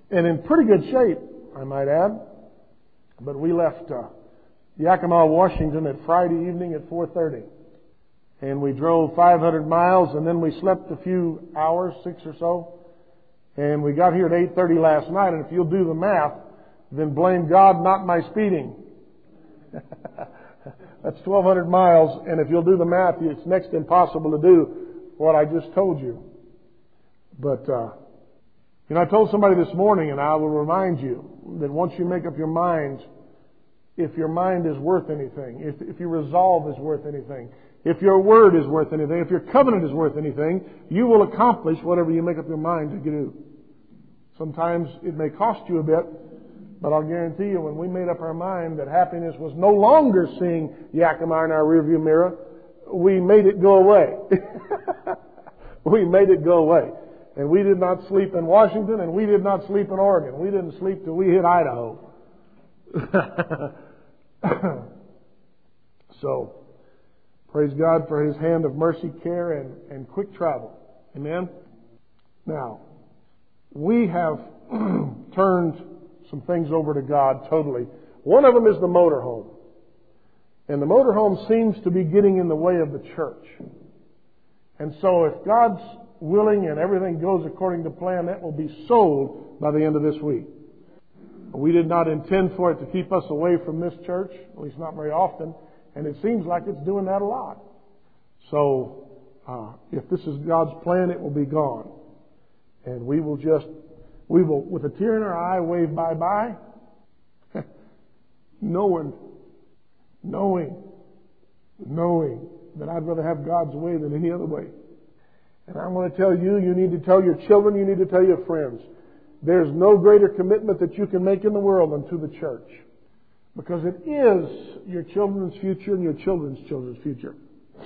And in pretty good shape, I might add. But we left Yakima, Washington at Friday evening at 4:30. And we drove 500 miles, and then we slept a few hours, 6 or so. And we got here at 8:30 last night, and if you'll do the math, then blame God, not my speeding. That's 1,200 miles, and if you'll do the math, it's next to impossible to do what I just told you. But, I told somebody this morning, and I will remind you, that once you make up your mind, if your mind is worth anything, if your resolve is worth anything, if your word is worth anything, if your covenant is worth anything, you will accomplish whatever you make up your mind to do. Sometimes it may cost you a bit, but I'll guarantee you when we made up our mind that happiness was no longer seeing Yakima in our rearview mirror, we made it go away. We made it go away. And we did not sleep in Washington, and we did not sleep in Oregon. We didn't sleep till we hit Idaho. So, praise God for His hand of mercy, care, and quick travel. Amen? Now, we have turned some things over to God totally. One of them is the motorhome. And the motorhome seems to be getting in the way of the church. And so if God's willing and everything goes according to plan, that will be sold by the end of this week. We did not intend for it to keep us away from this church, at least not very often, and it seems like it's doing that a lot. So, if this is God's plan, it will be gone. And we will, with a tear in our eye, wave bye-bye, knowing that I'd rather have God's way than any other way. And I want to tell you, you need to tell your children, you need to tell your friends, there's no greater commitment that you can make in the world than to the church. Because it is your children's future and your children's children's future.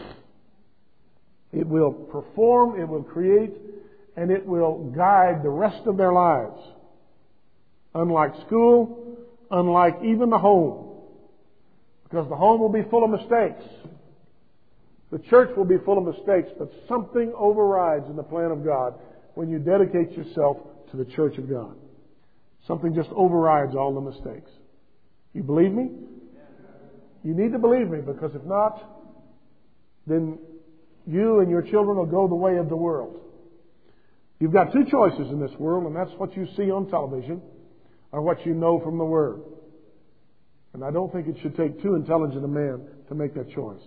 It will perform, it will create, and it will guide the rest of their lives. Unlike school, unlike even the home. Because the home will be full of mistakes. The church will be full of mistakes, but something overrides in the plan of God when you dedicate yourself to the church of God. Something just overrides all the mistakes. You believe me? You need to believe me, because if not, then you and your children will go the way of the world. You've got two choices in this world, and that's what you see on television or what you know from the Word. And I don't think it should take too intelligent a man to make that choice.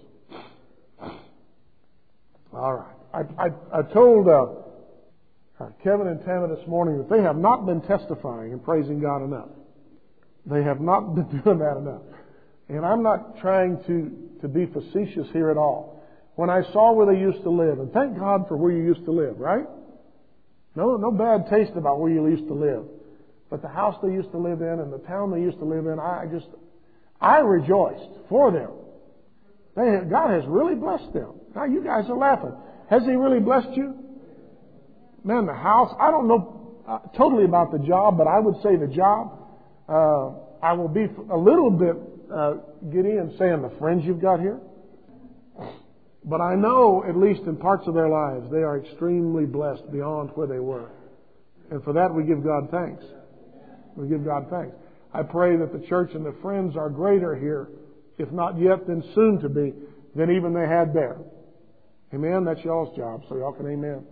All right. I told Kevin and Tana this morning that they have not been testifying and praising God enough. They have not been doing that enough. And I'm not trying to be facetious here at all. When I saw where they used to live, and thank God for where you used to live, right? No bad taste about where you used to live. But the house they used to live in and the town they used to live in, I rejoiced for them. God has really blessed them. Now you guys are laughing. Has He really blessed you? Man, the house, I don't know totally about the job, but I would say the job, I will be a little bit giddy in saying the friends you've got here. But I know, at least in parts of their lives, they are extremely blessed beyond where they were. And for that we give God thanks. We give God thanks. I pray that the church and the friends are greater here, if not yet, then soon to be, than even they had there. Amen? That's y'all's job, so y'all can amen.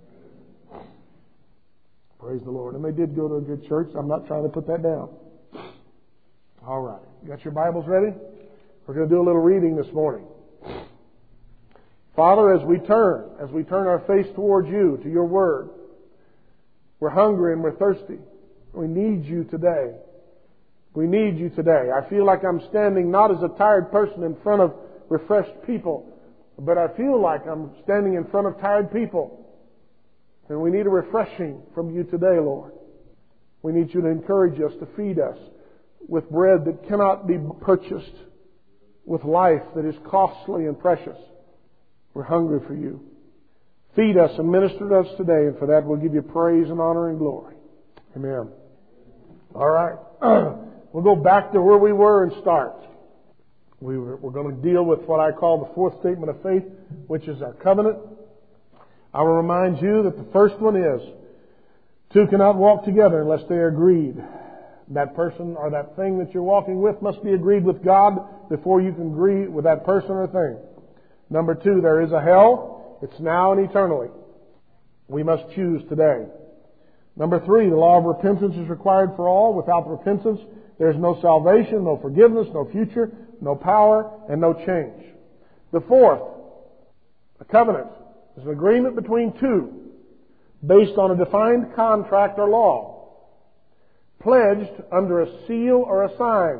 Praise the Lord. And they did go to a good church. I'm not trying to put that down. All right. You got your Bibles ready? We're going to do a little reading this morning. Father, as we turn our face towards you, to your Word, we're hungry and we're thirsty. We need you today. We need you today. I feel like I'm standing not as a tired person in front of refreshed people, but I feel like I'm standing in front of tired people. And we need a refreshing from you today, Lord. We need you to encourage us, to feed us with bread that cannot be purchased, with life that is costly and precious. We're hungry for you. Feed us and minister to us today, and for that we'll give you praise and honor and glory. Amen. All right. We'll go back to where we were and start. We're going to deal with what I call the fourth statement of faith, which is our covenant. I will remind you that the first one is Two cannot walk together unless they are agreed. That person or that thing that you're walking with must be agreed with God before you can agree with that person or thing. Number two, there is a hell. It's now and eternally. We must choose today. Number three, the law of repentance is required for all. Without repentance, there is no salvation, no forgiveness, no future, no power, and no change. The fourth, a covenant, is an agreement between two based on a defined contract or law, pledged under a seal or a sign.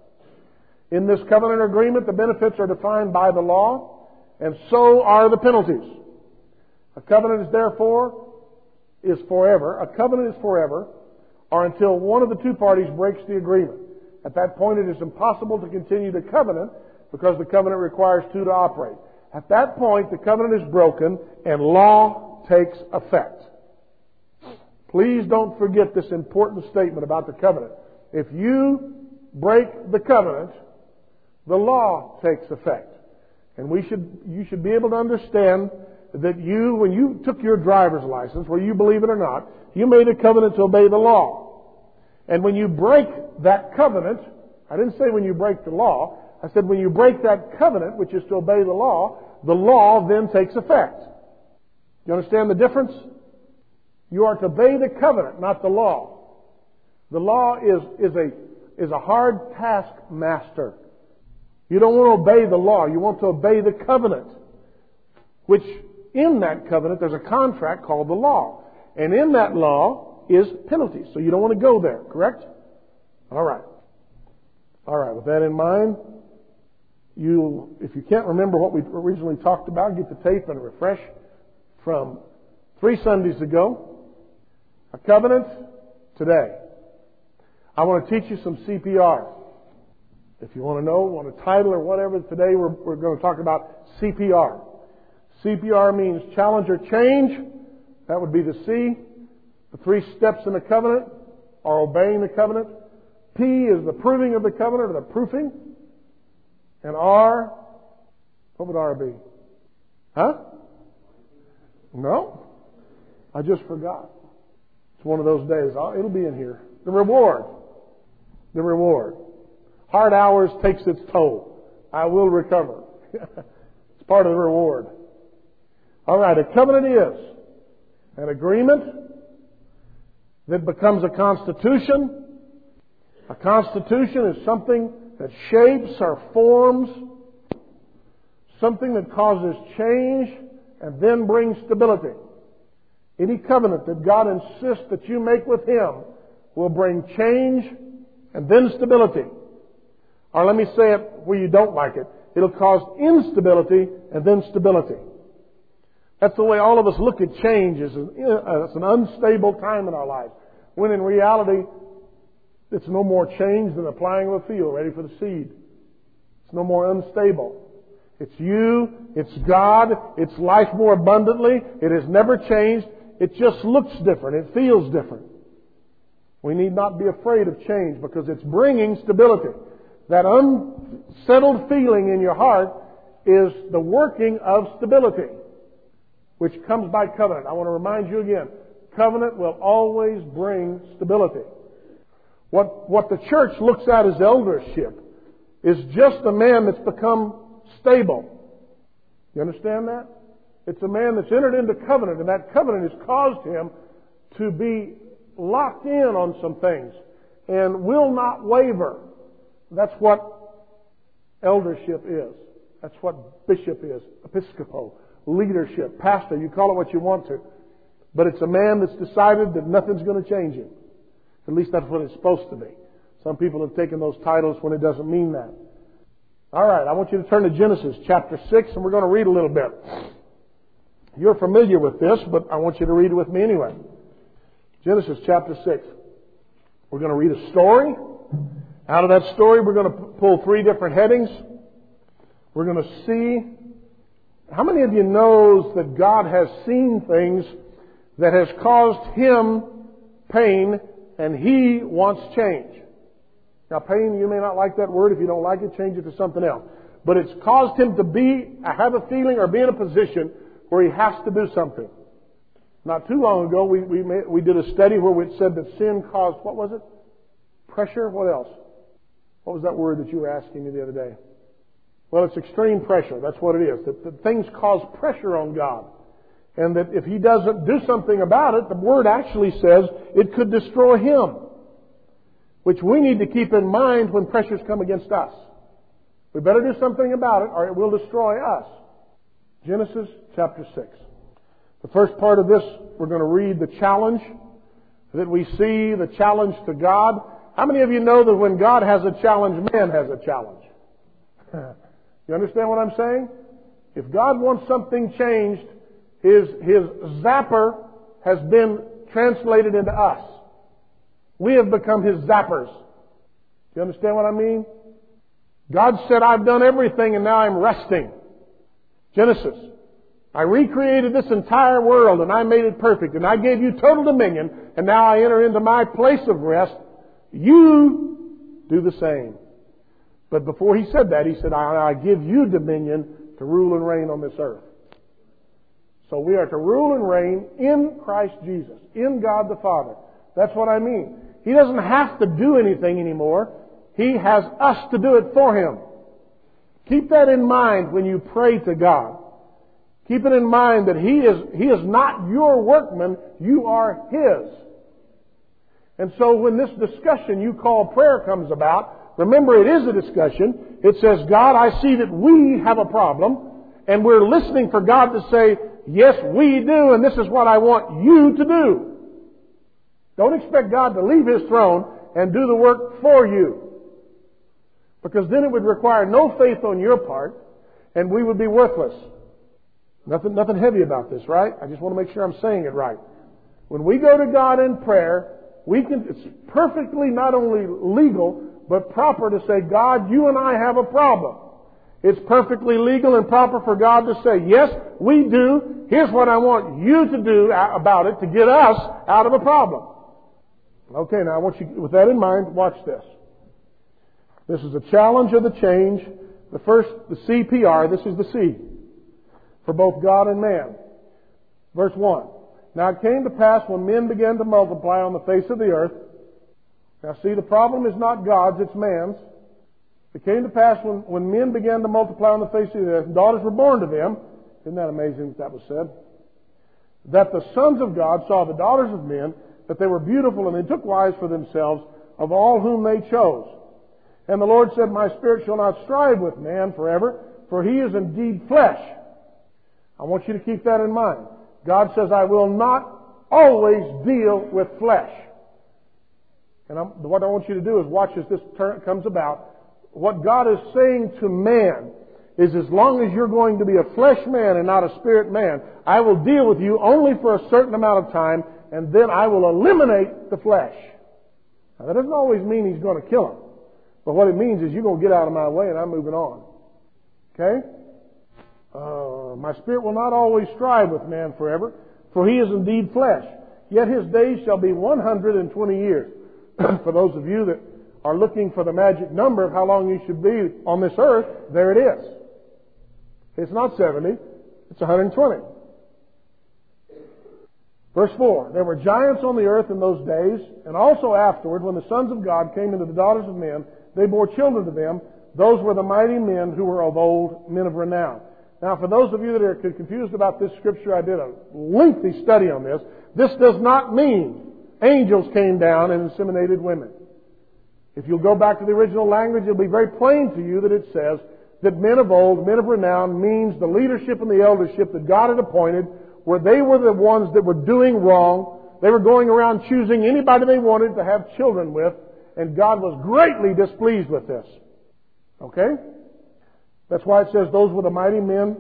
In this covenant agreement, the benefits are defined by the law, and so are the penalties. A covenant is therefore forever. A covenant is forever, or until one of the two parties breaks the agreement. At that point, it is impossible to continue the covenant because the covenant requires two to operate. At that point, the covenant is broken and law takes effect. Please don't forget this important statement about the covenant. If you break the covenant, the law takes effect. And you should be able to understand that when you took your driver's license, whether you believe it or not, you made a covenant to obey the law. And when you break that covenant, I didn't say when you break the law, I said when you break that covenant, which is to obey the law then takes effect. You understand the difference? You are to obey the covenant, not the law. The law is a hard taskmaster. You don't want to obey the law. You want to obey the covenant, which in that covenant there's a contract called the law. And in that law is penalties. So you don't want to go there, correct? All right. With that in mind, if you can't remember what we originally talked about, get the tape and refresh from 3 Sundays ago. A covenant today. I want to teach you some CPR. If you want to know, want a title or whatever, today we're going to talk about CPR. CPR means challenge or change. That would be the C. The 3 steps in the covenant are obeying the covenant. P is the proving of the covenant, or the proofing. And R, what would R be? Huh? No? I just forgot. It's one of those days. It'll be in here. The reward. The reward. Hard hours takes its toll. I will recover. It's part of the reward. All right, a covenant is an agreement that becomes a constitution. A constitution is something that shapes or forms, something that causes change and then brings stability. Any covenant that God insists that you make with Him will bring change and then stability. Or let me say it where you don't like it. It'll cause instability and then stability. That's the way all of us look at change. It's an unstable time in our lives. When in reality, it's no more change than the plowing of a field ready for the seed. It's no more unstable. It's you, it's God, it's life more abundantly. It has never changed. It just looks different. It feels different. We need not be afraid of change because it's bringing stability. That unsettled feeling in your heart is the working of stability, which comes by covenant. I want to remind you again, covenant will always bring stability. What the church looks at as eldership is just a man that's become stable. You understand that? It's a man that's entered into covenant, and that covenant has caused him to be locked in on some things and will not waver. That's what eldership is. That's what bishop is. Episcopo. Leadership. Pastor. You call it what you want to. But it's a man that's decided that nothing's going to change him. At least that's what it's supposed to be. Some people have taken those titles when it doesn't mean that. All right, I want you to turn to Genesis chapter 6, and we're going to read a little bit. You're familiar with this, but I want you to read it with me anyway. Genesis chapter 6. We're going to read a story. Out of that story, we're going to pull 3 different headings. We're going to see, how many of you knows that God has seen things that has caused Him pain and He wants change? Now, pain, you may not like that word. If you don't like it, change it to something else. But it's caused Him to have a feeling or be in a position where He has to do something. Not too long ago, we did a study where it said that sin caused, what was it? Pressure? What else? What was that word that you were asking me the other day? Well, it's extreme pressure. That's what it is. That things cause pressure on God. And that if He doesn't do something about it, the Word actually says it could destroy Him. Which we need to keep in mind when pressures come against us. We better do something about it or it will destroy us. Genesis chapter 6. The first part of this, we're going to read the challenge that we see, the challenge to God. How many of you know that when God has a challenge, man has a challenge? You understand what I'm saying? If God wants something changed, His zapper has been translated into us. We have become His zappers. Do you understand what I mean? God said, I've done everything and now I'm resting. Genesis. I recreated this entire world and I made it perfect and I gave you total dominion and now I enter into my place of rest. You do the same. But before He said that, He said, I give you dominion to rule and reign on this earth. So we are to rule and reign in Christ Jesus, in God the Father. That's what I mean. He doesn't have to do anything anymore. He has us to do it for Him. Keep that in mind when you pray to God. Keep it in mind that He is not your workman, you are His. And so when this discussion you call prayer comes about, remember it is a discussion. It says, God, I see that we have a problem, and we're listening for God to say, yes, we do, and this is what I want you to do. Don't expect God to leave His throne and do the work for you. Because then it would require no faith on your part, and we would be worthless. Nothing heavy about this, right? I just want to make sure I'm saying it right. When we go to God in prayer, it's perfectly not only legal, but proper to say, God, you and I have a problem. It's perfectly legal and proper for God to say, yes, we do. Here's what I want you to do about it to get us out of a problem. Okay, now I want you, with that in mind, watch this. This is a challenge of the change. The first, the CPR, this is the C, for both God and man. Verse 1. Now it came to pass when men began to multiply on the face of the earth. Now see, the problem is not God's, it's man's. It came to pass when men began to multiply on the face of the earth, and daughters were born to them. Isn't that amazing that was said? That the sons of God saw the daughters of men, that they were beautiful, and they took wives for themselves of all whom they chose. And the Lord said, my spirit shall not strive with man forever, for he is indeed flesh. I want you to keep that in mind. God says, I will not always deal with flesh. And what I want you to do is watch as this comes about. What God is saying to man is, as long as you're going to be a flesh man and not a spirit man, I will deal with you only for a certain amount of time, and then I will eliminate the flesh. Now, that doesn't always mean He's going to kill him. But what it means is you're going to get out of my way and I'm moving on. Okay? My spirit will not always strive with man forever, for he is indeed flesh. Yet his days shall be 120 years. For those of you that are looking for the magic number of how long you should be on this earth, there it is. It's not 70, it's 120. Verse 4, there were giants on the earth in those days, and also afterward, when the sons of God came into the daughters of men, they bore children to them. Those were the mighty men who were of old, men of renown. Now, for those of you that are confused about this scripture, I did a lengthy study on this. This does not mean angels came down and inseminated women. If you'll go back to the original language, it'll be very plain to you that it says that men of old, men of renown, means the leadership and the eldership that God had appointed, where they were the ones that were doing wrong. They were going around choosing anybody they wanted to have children with, and God was greatly displeased with this. Okay? That's why it says those were the mighty men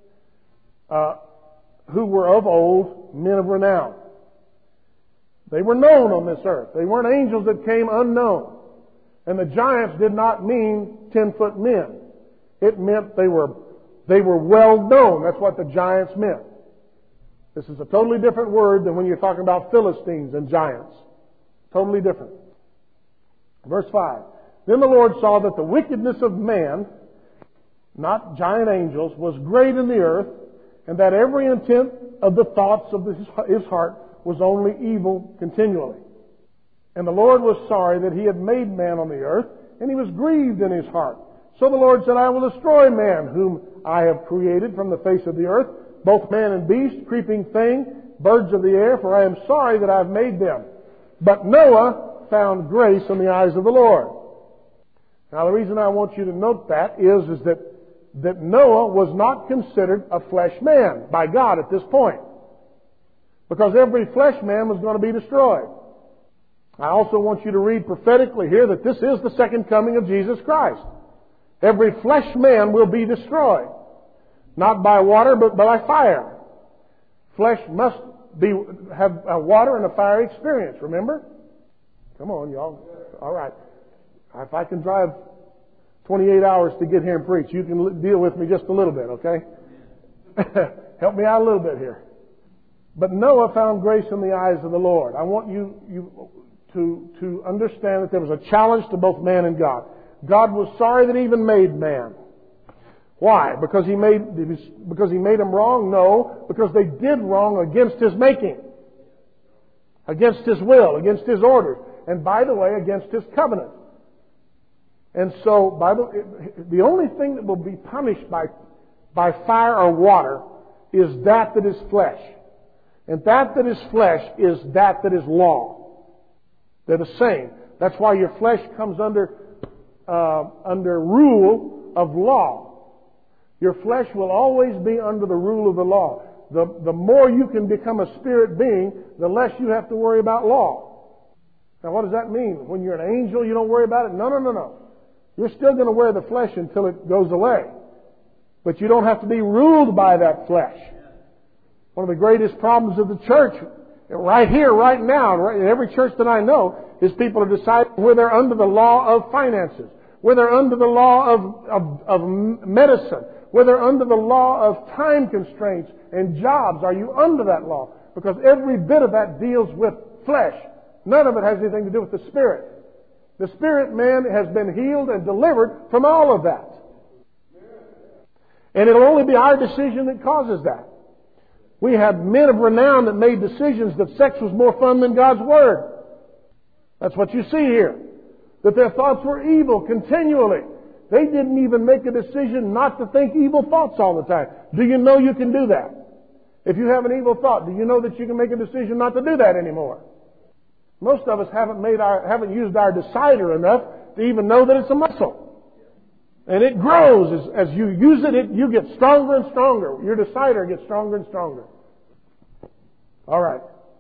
who were of old, men of renown. They were known on this earth. They weren't angels that came unknown. And the giants did not mean 10-foot men. It meant they were well known. That's what the giants meant. This is a totally different word than when you're talking about Philistines and giants. Totally different. Verse 5. Then the Lord saw that the wickedness of man, not giant angels, was great in the earth, and that every intent of the thoughts of his heart was only evil continually. And the Lord was sorry that he had made man on the earth, and he was grieved in his heart. So the Lord said, I will destroy man, whom I have created from the face of the earth, both man and beast, creeping thing, birds of the air, for I am sorry that I have made them. But Noah found grace in the eyes of the Lord. Now the reason I want you to note that is that Noah was not considered a flesh man by God at this point. Because every flesh man was going to be destroyed. I also want you to read prophetically here that this is the second coming of Jesus Christ. Every flesh man will be destroyed. Not by water, but by fire. Flesh must have a water and a fire experience, remember? Come on, y'all. All right. If I can drive 28 hours to get here and preach, you can deal with me just a little bit, okay? Help me out a little bit here. But Noah found grace in the eyes of the Lord. I want you to understand that there was a challenge to both man and God. God was sorry that he even made man. Why? Because he made them wrong? No, because they did wrong against his making, against his will, against his orders, and by the way, against his covenant. And so, the only thing that will be punished by fire or water is that is flesh. And that is flesh is that is law. They're the same. That's why your flesh comes under rule of law. Your flesh will always be under the rule of the law. The more you can become a spirit being, the less you have to worry about law. Now what does that mean? When you're an angel, you don't worry about it? No. You're still going to wear the flesh until it goes away. But you don't have to be ruled by that flesh. One of the greatest problems of the church, right here, right now, in every church that I know, is people are deciding where they're under the law of finances, where they're under the law of medicine, where they're under the law of time constraints and jobs. Are you under that law? Because every bit of that deals with flesh. None of it has anything to do with the Spirit. The Spirit man has been healed and delivered from all of that. And it'll only be our decision that causes that. We have men of renown that made decisions that sex was more fun than God's Word. That's what you see here. That their thoughts were evil continually. They didn't even make a decision not to think evil thoughts all the time. Do you know you can do that? If you have an evil thought, do you know that you can make a decision not to do that anymore? Most of us haven't used our decider enough to even know that it's a muscle. And it grows as you use it, you get stronger and stronger. Your decider gets stronger and stronger. All right.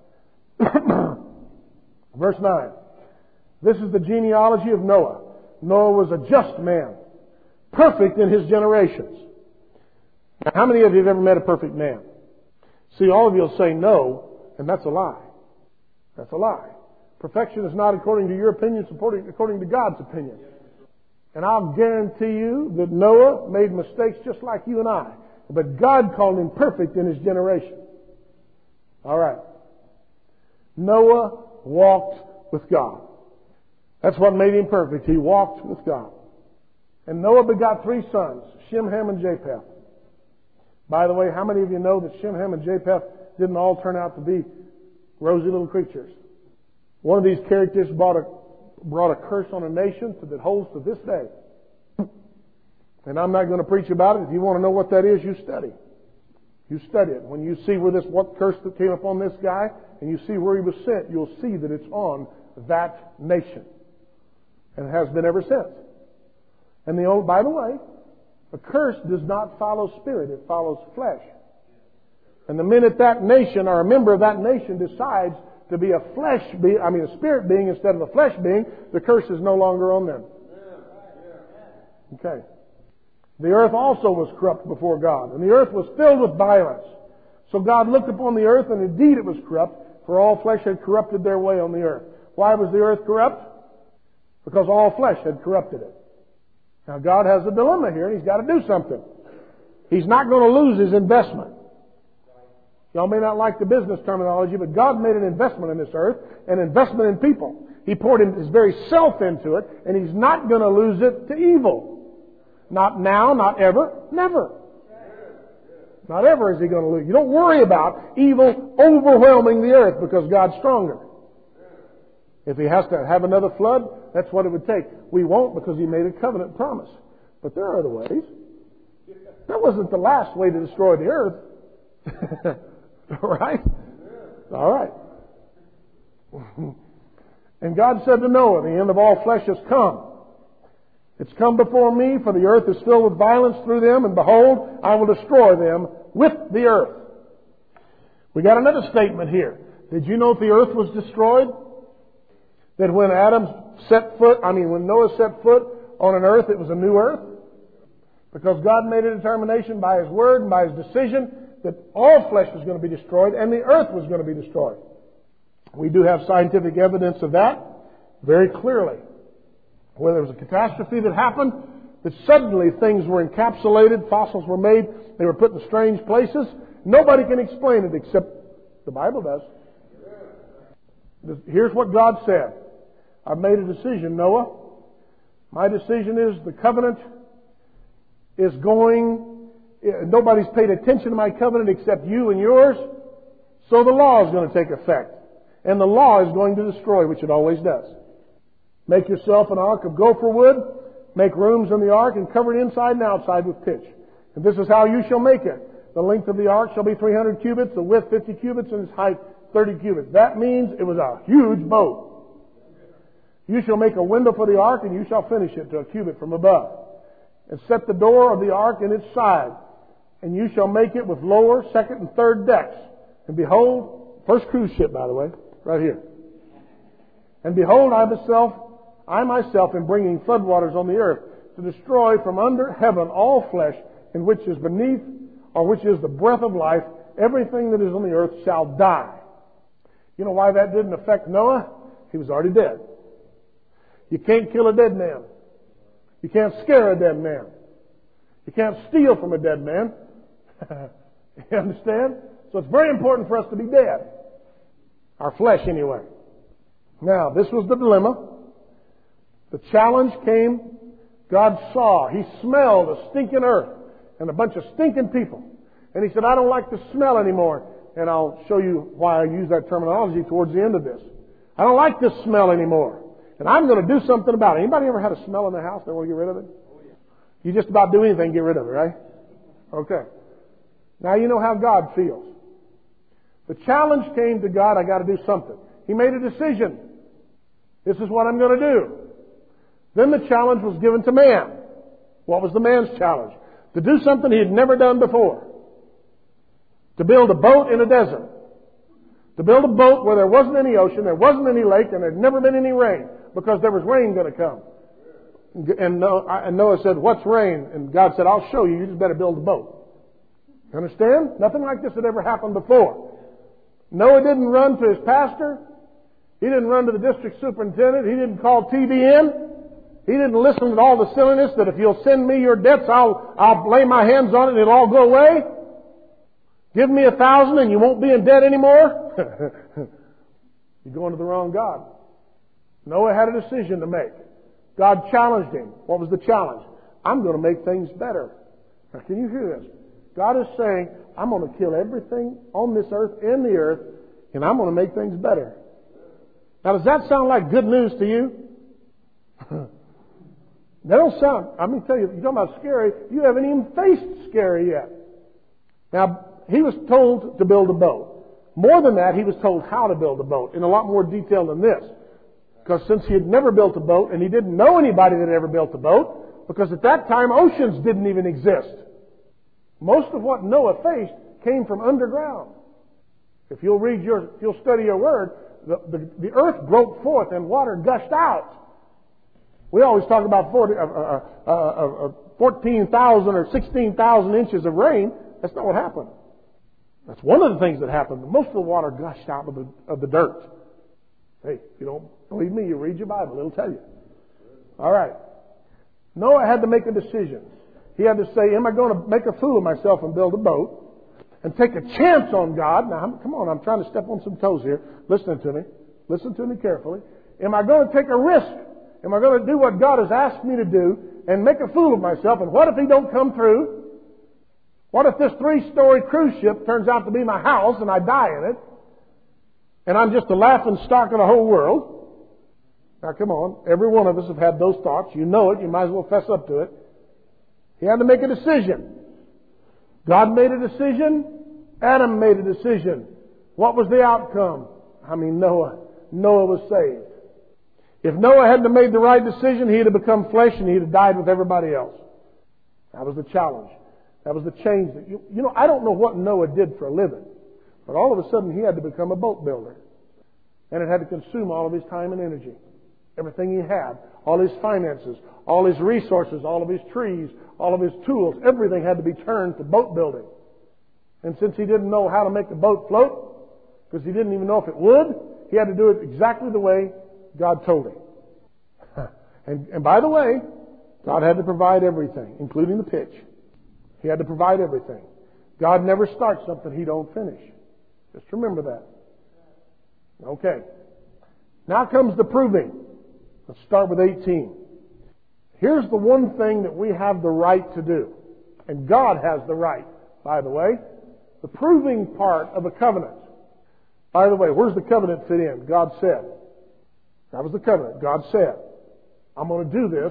Verse 9. This is the genealogy of Noah. Noah was a just man, perfect in his generations. Now, how many of you have ever met a perfect man? See, all of you will say no, and that's a lie. That's a lie. Perfection is not according to your opinion, it's according to God's opinion. And I'll guarantee you that Noah made mistakes just like you and I. But God called him perfect in his generation. All right. Noah walked with God. That's what made him perfect. He walked with God. And Noah begot 3 sons, Shem, Ham, and Japheth. By the way, how many of you know that Shem, Ham, and Japheth didn't all turn out to be rosy little creatures? One of these characters brought a curse on a nation that holds to this day. And I'm not going to preach about it. If you want to know what that is, you study. You study it. When you see what curse that came upon this guy, and you see where he was sent, you'll see that it's on that nation. And it has been ever since. And by the way, a curse does not follow spirit, it follows flesh. And the minute that nation or a member of that nation decides to be a spirit being instead of a flesh being, the curse is no longer on them. Okay. The earth also was corrupt before God, and the earth was filled with violence. So God looked upon the earth, and indeed it was corrupt, for all flesh had corrupted their way on the earth. Why was the earth corrupt? Because all flesh had corrupted it. Now God has a dilemma here, and He's got to do something. He's not going to lose His investment. Y'all may not like the business terminology, but God made an investment in this earth, an investment in people. He poured His very self into it, and He's not going to lose it to evil. Not now, not ever, never. Not ever is He going to lose. You don't worry about evil overwhelming the earth because God's stronger. If He has to have another flood, that's what it would take. We won't because He made a covenant promise. But there are other ways. That wasn't the last way to destroy the earth. Right? All right. And God said to Noah, the end of all flesh has come. It's come before me, for the earth is filled with violence through them, and behold, I will destroy them with the earth. We got another statement here. Did you know if the earth was destroyed? That when when Noah set foot on an earth, it was a new earth? Because God made a determination by His Word and by His decision that all flesh was going to be destroyed and the earth was going to be destroyed. We do have scientific evidence of that very clearly. Where there was a catastrophe that happened, that suddenly things were encapsulated, fossils were made, they were put in strange places. Nobody can explain it except the Bible does. Here's what God said. I've made a decision, Noah. My decision is the covenant is going, nobody's paid attention to my covenant except you and yours, so the law is going to take effect. And the law is going to destroy, which it always does. Make yourself an ark of gopher wood, make rooms in the ark, and cover it inside and outside with pitch. And this is how you shall make it. The length of the ark shall be 300 cubits, the width 50 cubits, and its height 30 cubits. That means it was a huge boat. You shall make a window for the ark, and you shall finish it to a cubit from above. And set the door of the ark in its side. And you shall make it with lower, second, and third decks. And behold, first cruise ship, by the way, right here. And behold, I myself am bringing floodwaters on the earth to destroy from under heaven all flesh in which is beneath, or which is the breath of life. Everything that is on the earth shall die. You know why that didn't affect Noah? He was already dead. You can't kill a dead man. You can't scare a dead man. You can't steal from a dead man. You understand? So it's very important for us to be dead. Our flesh, anyway. Now, this was the dilemma. The challenge came. God saw. He smelled a stinking earth and a bunch of stinking people. And He said, I don't like the smell anymore. And I'll show you why I use that terminology towards the end of this. I don't like this smell anymore. And I'm going to do something about it. Anybody ever had a smell in their house? They want to get rid of it? You just about do anything to get rid of it, right? Okay. Now you know how God feels. The challenge came to God, I got to do something. He made a decision. This is what I'm going to do. Then the challenge was given to man. What was the man's challenge? To do something he had never done before. To build a boat in a desert. To build a boat where there wasn't any ocean, there wasn't any lake, and there had never been any rain. Because there was rain going to come. And Noah said, what's rain? And God said, I'll show you. You just better build a boat. You understand? Nothing like this had ever happened before. Noah didn't run to his pastor. He didn't run to the district superintendent. He didn't call TBN. He didn't listen to all the silliness that if you'll send me your debts, I'll lay my hands on it and it'll all go away. Give me 1,000 and you won't be in debt anymore. You're going to the wrong God. Noah had a decision to make. God challenged him. What was the challenge? I'm going to make things better. Now, can you hear this? God is saying, I'm going to kill everything on this earth, in the earth, and I'm going to make things better. Now, does that sound like good news to you? They don't sound, I'm going to tell you, you're talking about scary, you haven't even faced scary yet. Now, he was told to build a boat. More than that, he was told how to build a boat in a lot more detail than this. Because since he had never built a boat, and he didn't know anybody that had ever built a boat, because at that time oceans didn't even exist. Most of what Noah faced came from underground. If you'll study your word, the earth broke forth and water gushed out. We always talk about 14,000 or 16,000 inches of rain. That's not what happened. That's one of the things that happened. Most of the water gushed out of the dirt. Hey, if you don't believe me, you read your Bible. It'll tell you. All right. Noah had to make a decision. He had to say, am I going to make a fool of myself and build a boat and take a chance on God? Now, come on, I'm trying to step on some toes here. Listen to me. Listen to me carefully. Am I going to take a risk? Am I going to do what God has asked me to do and make a fool of myself? And what if He don't come through? What if this 3-story cruise ship turns out to be my house and I die in it? And I'm just a laughing stock of the whole world? Now come on, every one of us have had those thoughts. You know it, you might as well fess up to it. He had to make a decision. God made a decision. Adam made a decision. What was the outcome? Noah. Noah was saved. If Noah hadn't made the right decision, he'd have become flesh and he'd have died with everybody else. That was the challenge. That was the change. I don't know what Noah did for a living, but all of a sudden he had to become a boat builder. And it had to consume all of his time and energy. Everything he had, all his finances, all his resources, all of his trees, all of his tools, everything had to be turned to boat building. And since he didn't know how to make the boat float, because he didn't even know if it would, he had to do it exactly the way God told him. And by the way, God had to provide everything, including the pitch. He had to provide everything. God never starts something He don't finish. Just remember that. Okay. Now comes the proving. Let's start with 18. Here's the one thing that we have the right to do. And God has the right, by the way. The proving part of a covenant. By the way, where's the covenant fit in? God said. That was the covenant. God said, I'm going to do this.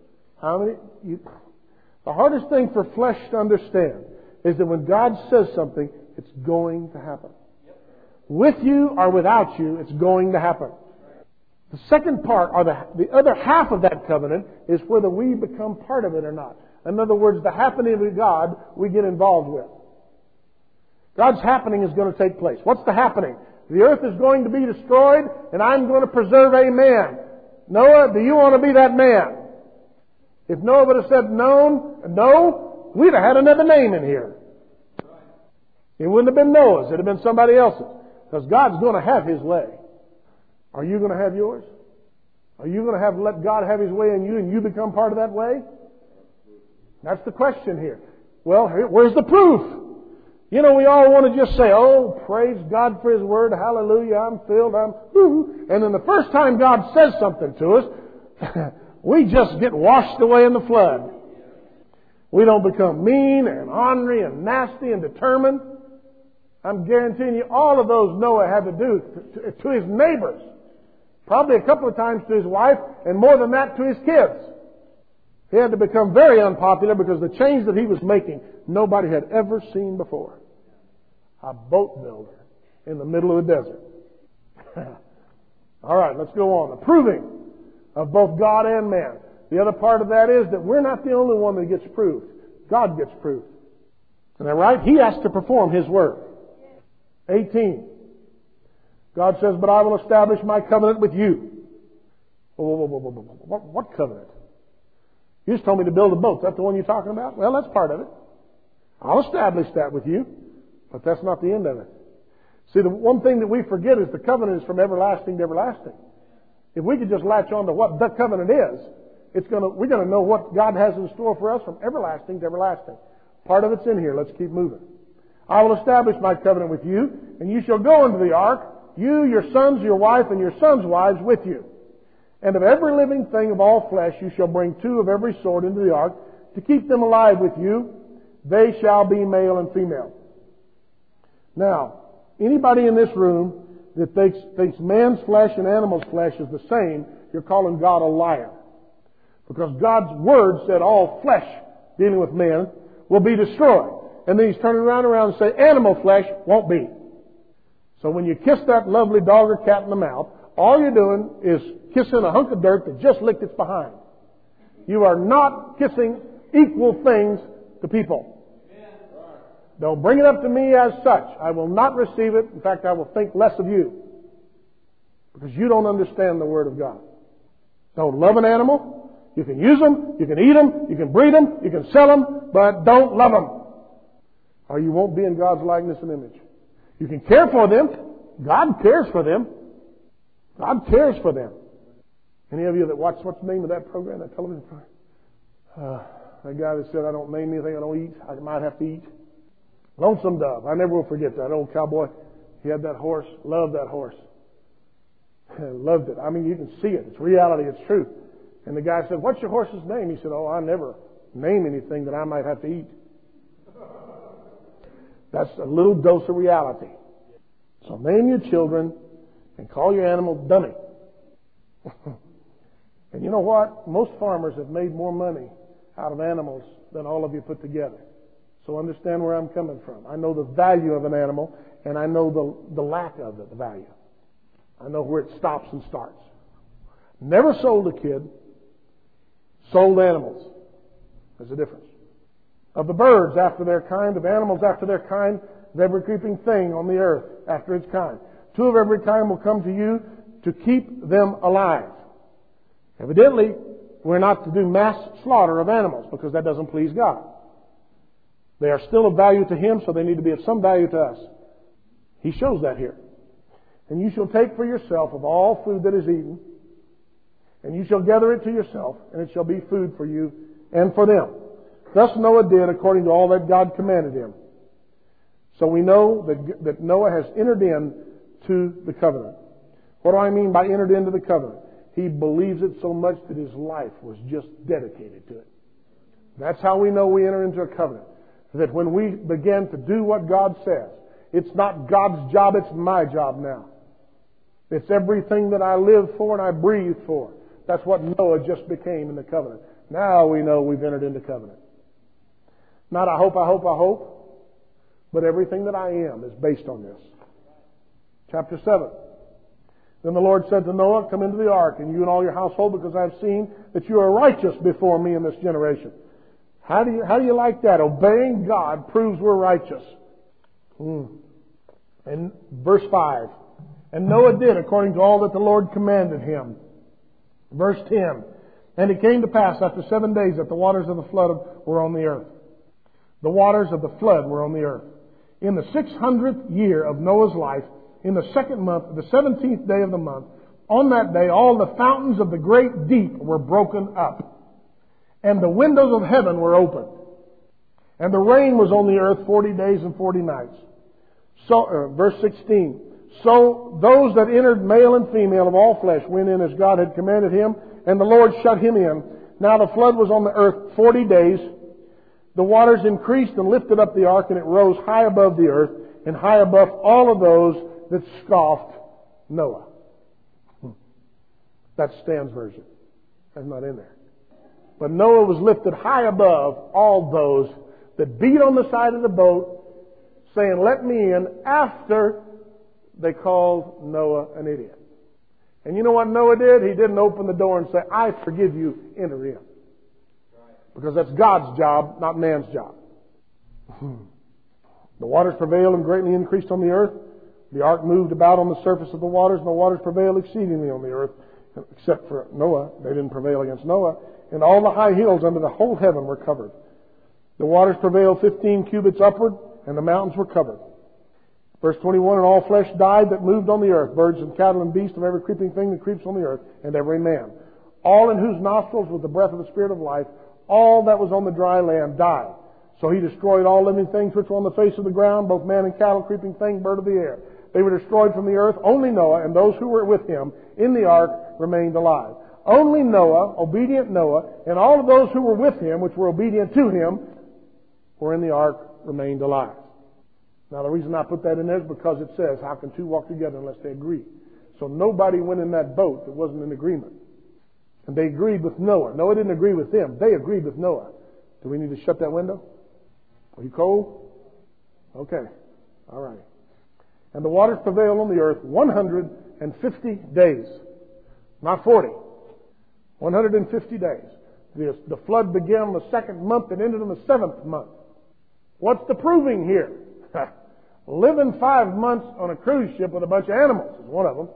The hardest thing for flesh to understand is that when God says something, it's going to happen. With you or without you, it's going to happen. The second part, or the other half of that covenant, is whether we become part of it or not. In other words, the happening of God we get involved with. God's happening is going to take place. What's the happening? The earth is going to be destroyed, and I'm going to preserve a man. Noah, do you want to be that man? If Noah would have said no, we'd have had another name in here. It wouldn't have been Noah's. It would have been somebody else's. Because God's going to have His way. Are you going to have yours? Are you going to let God have His way in you and you become part of that way? That's the question here. Well, where's the proof? We all want to just say, oh, praise God for His Word, hallelujah, I'm filled, and then the first time God says something to us, we just get washed away in the flood. We don't become mean and ornery and nasty and determined. I'm guaranteeing you all of those Noah had to do to his neighbors. Probably a couple of times to his wife, and more than that to his kids. He had to become very unpopular because the change that he was making, nobody had ever seen before. A boat builder in the middle of the desert. All right, let's go on. The proving of both God and man. The other part of that is that we're not the only one that gets proved. God gets proved. Isn't that right? He has to perform His word. 18. God says, but I will establish my covenant with you. What covenant? You just told me to build a boat. Is that the one you're talking about? Well, that's part of it. I'll establish that with you. But that's not the end of it. See, the one thing that we forget is the covenant is from everlasting to everlasting. If we could just latch on to what the covenant is, we're going to know what God has in store for us from everlasting to everlasting. Part of it's in here. Let's keep moving. I will establish my covenant with you, and you shall go into the ark, you, your sons, your wife, and your sons' wives with you. And of every living thing of all flesh you shall bring 2 of every sort into the ark, to keep them alive with you. They shall be male and female. Now, anybody in this room that thinks man's flesh and animal's flesh is the same, you're calling God a liar. Because God's Word said all flesh dealing with men will be destroyed. And then He's turning around and say animal flesh won't be. So when you kiss that lovely dog or cat in the mouth, all you're doing is kissing a hunk of dirt that just licked its behind. You are not kissing equal things to people. Don't bring it up to me as such. I will not receive it. In fact, I will think less of you. Because you don't understand the Word of God. Don't love an animal. You can use them, you can eat them, you can breed them, you can sell them, but don't love them. Or you won't be in God's likeness and image. You can care for them. God cares for them. God cares for them. Any of you that watch, what's the name of that program, that television program? That guy that said, I don't name anything I don't eat. I might have to eat. Lonesome Dove. I never will forget that old cowboy. He had that horse. Loved that horse. Loved it. I mean, you can see it. It's reality. It's truth. And the guy said, what's your horse's name? He said, oh, I never name anything that I might have to eat. That's a little dose of reality. So name your children and call your animal Dummy. And you know what? Most farmers have made more money out of animals than all of you put together. So understand where I'm coming from. I know the value of an animal, and I know the lack of it, the value. I know where it stops and starts. Never sold a kid. Sold animals. There's a difference. Of the birds after their kind, of animals after their kind, of every creeping thing on the earth after its kind. 2 of every kind will come to you to keep them alive. Evidently, we're not to do mass slaughter of animals because that doesn't please God. They are still of value to Him, so they need to be of some value to us. He shows that here. And you shall take for yourself of all food that is eaten, and you shall gather it to yourself, and it shall be food for you and for them. Thus Noah did according to all that God commanded him. So we know that Noah has entered into the covenant. What do I mean by entered into the covenant? He believes it so much that his life was just dedicated to it. That's how we know we enter into a covenant. That when we begin to do what God says, it's not God's job, it's my job now. It's everything that I live for and I breathe for. That's what Noah just became in the covenant. Now we know we've entered into covenant. Not I hope, but everything that I am is based on this. Chapter 7. Then the Lord said to Noah, come into the ark, and you and all your household, because I have seen that you are righteous before me in this generation. How do you like that? Obeying God proves we're righteous. And verse 5. And Noah did according to all that the Lord commanded him. Verse 10. And it came to pass after 7 days that the waters of the flood were on the earth. The waters of the flood were on the earth. In the 600th year of Noah's life, in the 2nd month, the 17th day of the month, on that day all the fountains of the great deep were broken up, and the windows of heaven were opened, and the rain was on the earth 40 days and 40 nights. So, verse 16. So those that entered, male and female of all flesh, went in as God had commanded him, and the Lord shut him in. Now the flood was on the earth 40 days. The waters increased and lifted up the ark, and it rose high above the earth, and high above all of those that scoffed Noah. That's Stan's version. That's not in there. But Noah was lifted high above all those that beat on the side of the boat, saying, let me in, after they called Noah an idiot. And you know what Noah did? He didn't open the door and say, I forgive you, enter in. Because that's God's job, not man's job. The waters prevailed and greatly increased on the earth. The ark moved about on the surface of the waters, and the waters prevailed exceedingly on the earth. Except for Noah, they didn't prevail against Noah. And all the high hills under the whole heaven were covered. The waters prevailed 15 cubits upward, and the mountains were covered. Verse 21, and all flesh died that moved on the earth, birds and cattle and beasts, and every creeping thing that creeps on the earth, and every man. All in whose nostrils was the breath of the Spirit of life, all that was on the dry land died. So he destroyed all living things which were on the face of the ground, both man and cattle, creeping thing, bird of the air. They were destroyed from the earth. Only Noah and those who were with him in the ark remained alive. Only Noah, obedient Noah, and all of those who were with him, which were obedient to him, were in the ark, remained alive. Now the reason I put that in there is because it says, how can two walk together unless they agree? So nobody went in that boat that wasn't in agreement. And they agreed with Noah. Noah didn't agree with them. They agreed with Noah. Do we need to shut that window? Are you cold? Okay. All right. And the waters prevailed on the earth 150 days. Not 40. 150 days. The flood began the 2nd month and ended in the 7th month. What's the proving here? Living 5 months on a cruise ship with a bunch of animals is one of them.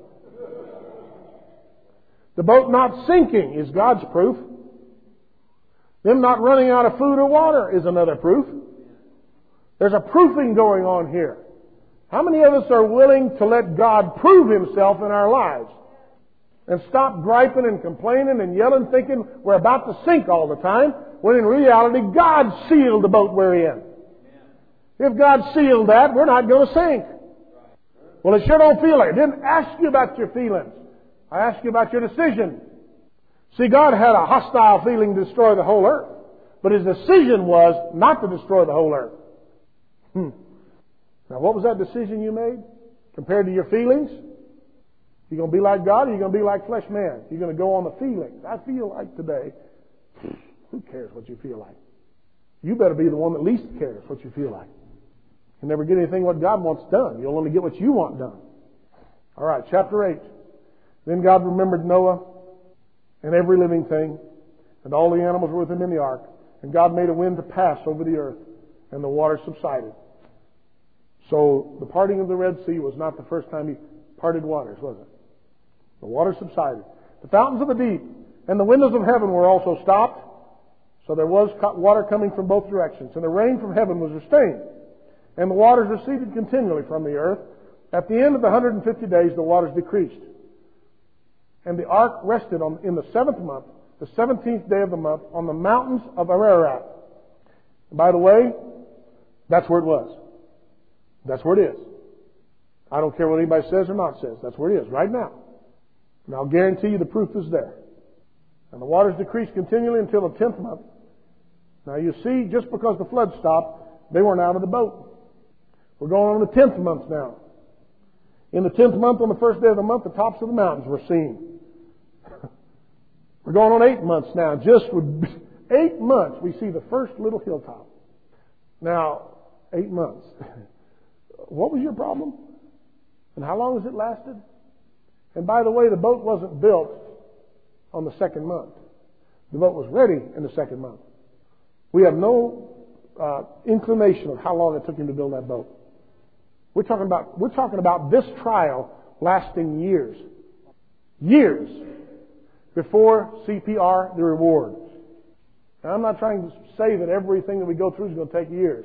The boat not sinking is God's proof. Them not running out of food or water is another proof. There's a proofing going on here. How many of us are willing to let God prove Himself in our lives? And stop griping and complaining and yelling, thinking we're about to sink all the time, when in reality God sealed the boat we're in. If God sealed that, we're not going to sink. Well, it sure don't feel like it. I didn't ask you about your feelings. I asked you about your decision. See, God had a hostile feeling to destroy the whole earth. But His decision was not to destroy the whole earth. Now, what was that decision you made compared to your feelings? You going to be like God, or you going to be like flesh man? You're going to go on the feelings. I feel like today. Who cares what you feel like? You better be the one that least cares what you feel like. You'll never get anything what God wants done. You'll only get what you want done. All right, chapter 8. Then God remembered Noah and every living thing, and all the animals were with him in the ark. And God made a wind to pass over the earth, and the waters subsided. So the parting of the Red Sea was not the first time he parted waters, was it? The waters subsided. The fountains of the deep and the windows of heaven were also stopped. So there was water coming from both directions. And the rain from heaven was restrained. And the waters receded continually from the earth. At the end of the 150 days, the waters decreased. And the ark rested in the 7th month, the 17th day of the month, on the mountains of Ararat. And by the way, that's where it was. That's where it is. I don't care what anybody says or not says. That's where it is right now. And I'll guarantee you the proof is there. And the waters decreased continually until the 10th month. Now you see, just because the flood stopped, they weren't out of the boat. We're going on the 10th month now. In the 10th month, on the first day of the month, the tops of the mountains were seen. We're going on 8 months now. Just with 8 months, we see the first little hilltop. Now, 8 months. What was your problem? And how long has it lasted? And by the way, the boat wasn't built on the 2nd month. The boat was ready in the 2nd month. We have no inclination of how long it took him to build that boat. We're talking about this trial lasting years. Years before CPR, the reward. Now, I'm not trying to say that everything that we go through is going to take years.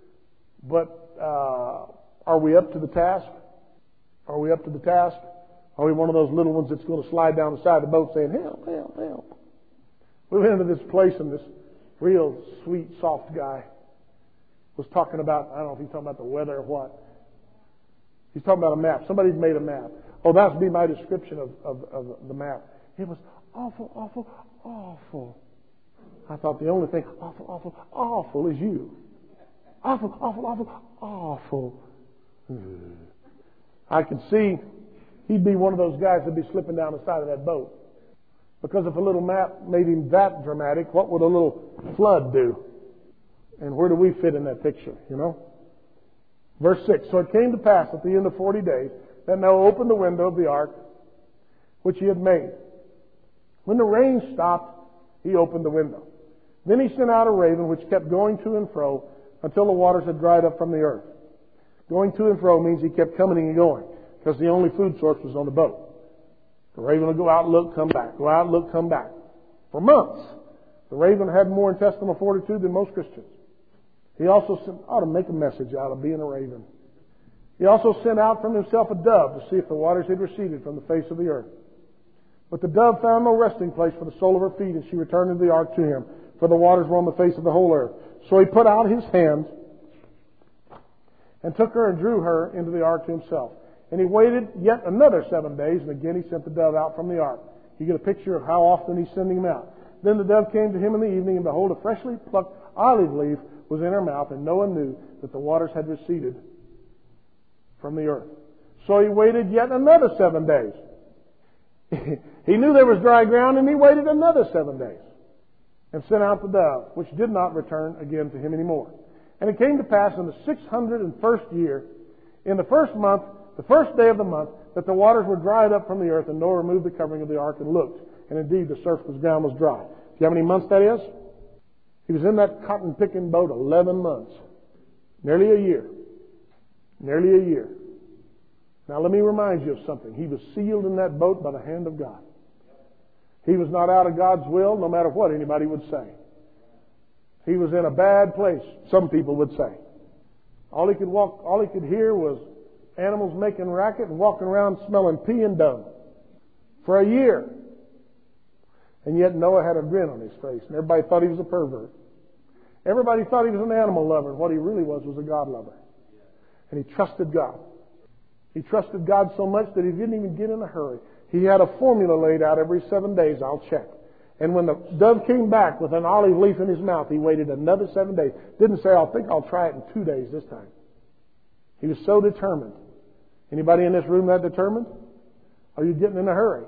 But are we up to the task? Are we up to the task? Are we one of those little ones that's going to slide down the side of the boat saying, help, help, help? We went into this place and this real sweet, soft guy was talking about, I don't know if he's talking about the weather or what. He's talking about a map. Somebody's made a map. Oh, that would be my description of the map. It was awful, awful, awful. I thought the only thing awful, awful, awful is you. Awful, awful, awful, awful. I could see he'd be one of those guys that'd be slipping down the side of that boat. Because if a little map made him that dramatic, what would a little flood do? And where do we fit in that picture, you know? Verse 6, so it came to pass at the end of 40 days that Noah opened the window of the ark which he had made. When the rain stopped, he opened the window. Then he sent out a raven which kept going to and fro until the waters had dried up from the earth. Going to and fro means he kept coming and going because the only food source was on the boat. The raven would go out, look, come back. Go out, look, come back. For months, the raven had more intestinal fortitude than most Christians. He also ought to make a message out of being a raven. He also sent out from himself a dove to see if the waters had receded from the face of the earth. But the dove found no resting place for the sole of her feet, and she returned into the ark to him, for the waters were on the face of the whole earth. So he put out his hand and took her and drew her into the ark to himself. And he waited yet another 7 days, and again he sent the dove out from the ark. You get a picture of how often he's sending them out. Then the dove came to him in the evening, and behold, a freshly plucked olive leaf was in her mouth, and Noah knew that the waters had receded from the earth. So he waited yet another 7 days. He knew there was dry ground, and he waited another 7 days and sent out the dove, which did not return again to him anymore. And it came to pass in the 601st year, in the 1st month, the 1st day of the month, that the waters were dried up from the earth, and Noah removed the covering of the ark and looked. And indeed, the ground was dry. Do you have any months that is? He was in that cotton-picking boat 11 months. Nearly a year. Nearly a year. Now let me remind you of something. He was sealed in that boat by the hand of God. He was not out of God's will, no matter what anybody would say. He was in a bad place, some people would say. All he could hear was animals making racket and walking around smelling pee and dung. For a year. And yet Noah had a grin on his face, and everybody thought he was a pervert. Everybody thought he was an animal lover, and what he really was a God lover. And he trusted God. He trusted God so much that he didn't even get in a hurry. He had a formula laid out every 7 days, I'll check. And when the dove came back with an olive leaf in his mouth, he waited another 7 days. Didn't say, I think I'll try it in 2 days this time. He was so determined. Anybody in this room that determined? Are you getting in a hurry?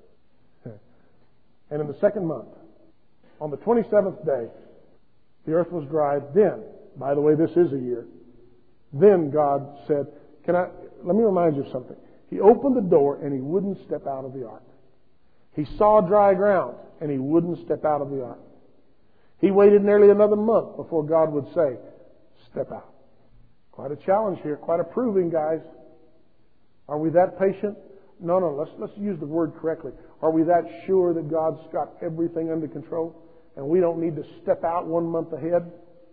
And in the second month, on the 27th day, the earth was dried. Then, by the way, this is a year. Then God said, let me remind you of something. He opened the door and He wouldn't step out of the ark. He saw dry ground and He wouldn't step out of the ark. He waited nearly another month before God would say, step out. Quite a challenge here, quite a proving, guys. Are we that patient? No, let's use the word correctly. Are we that sure that God's got everything under control and we don't need to step out 1 month ahead?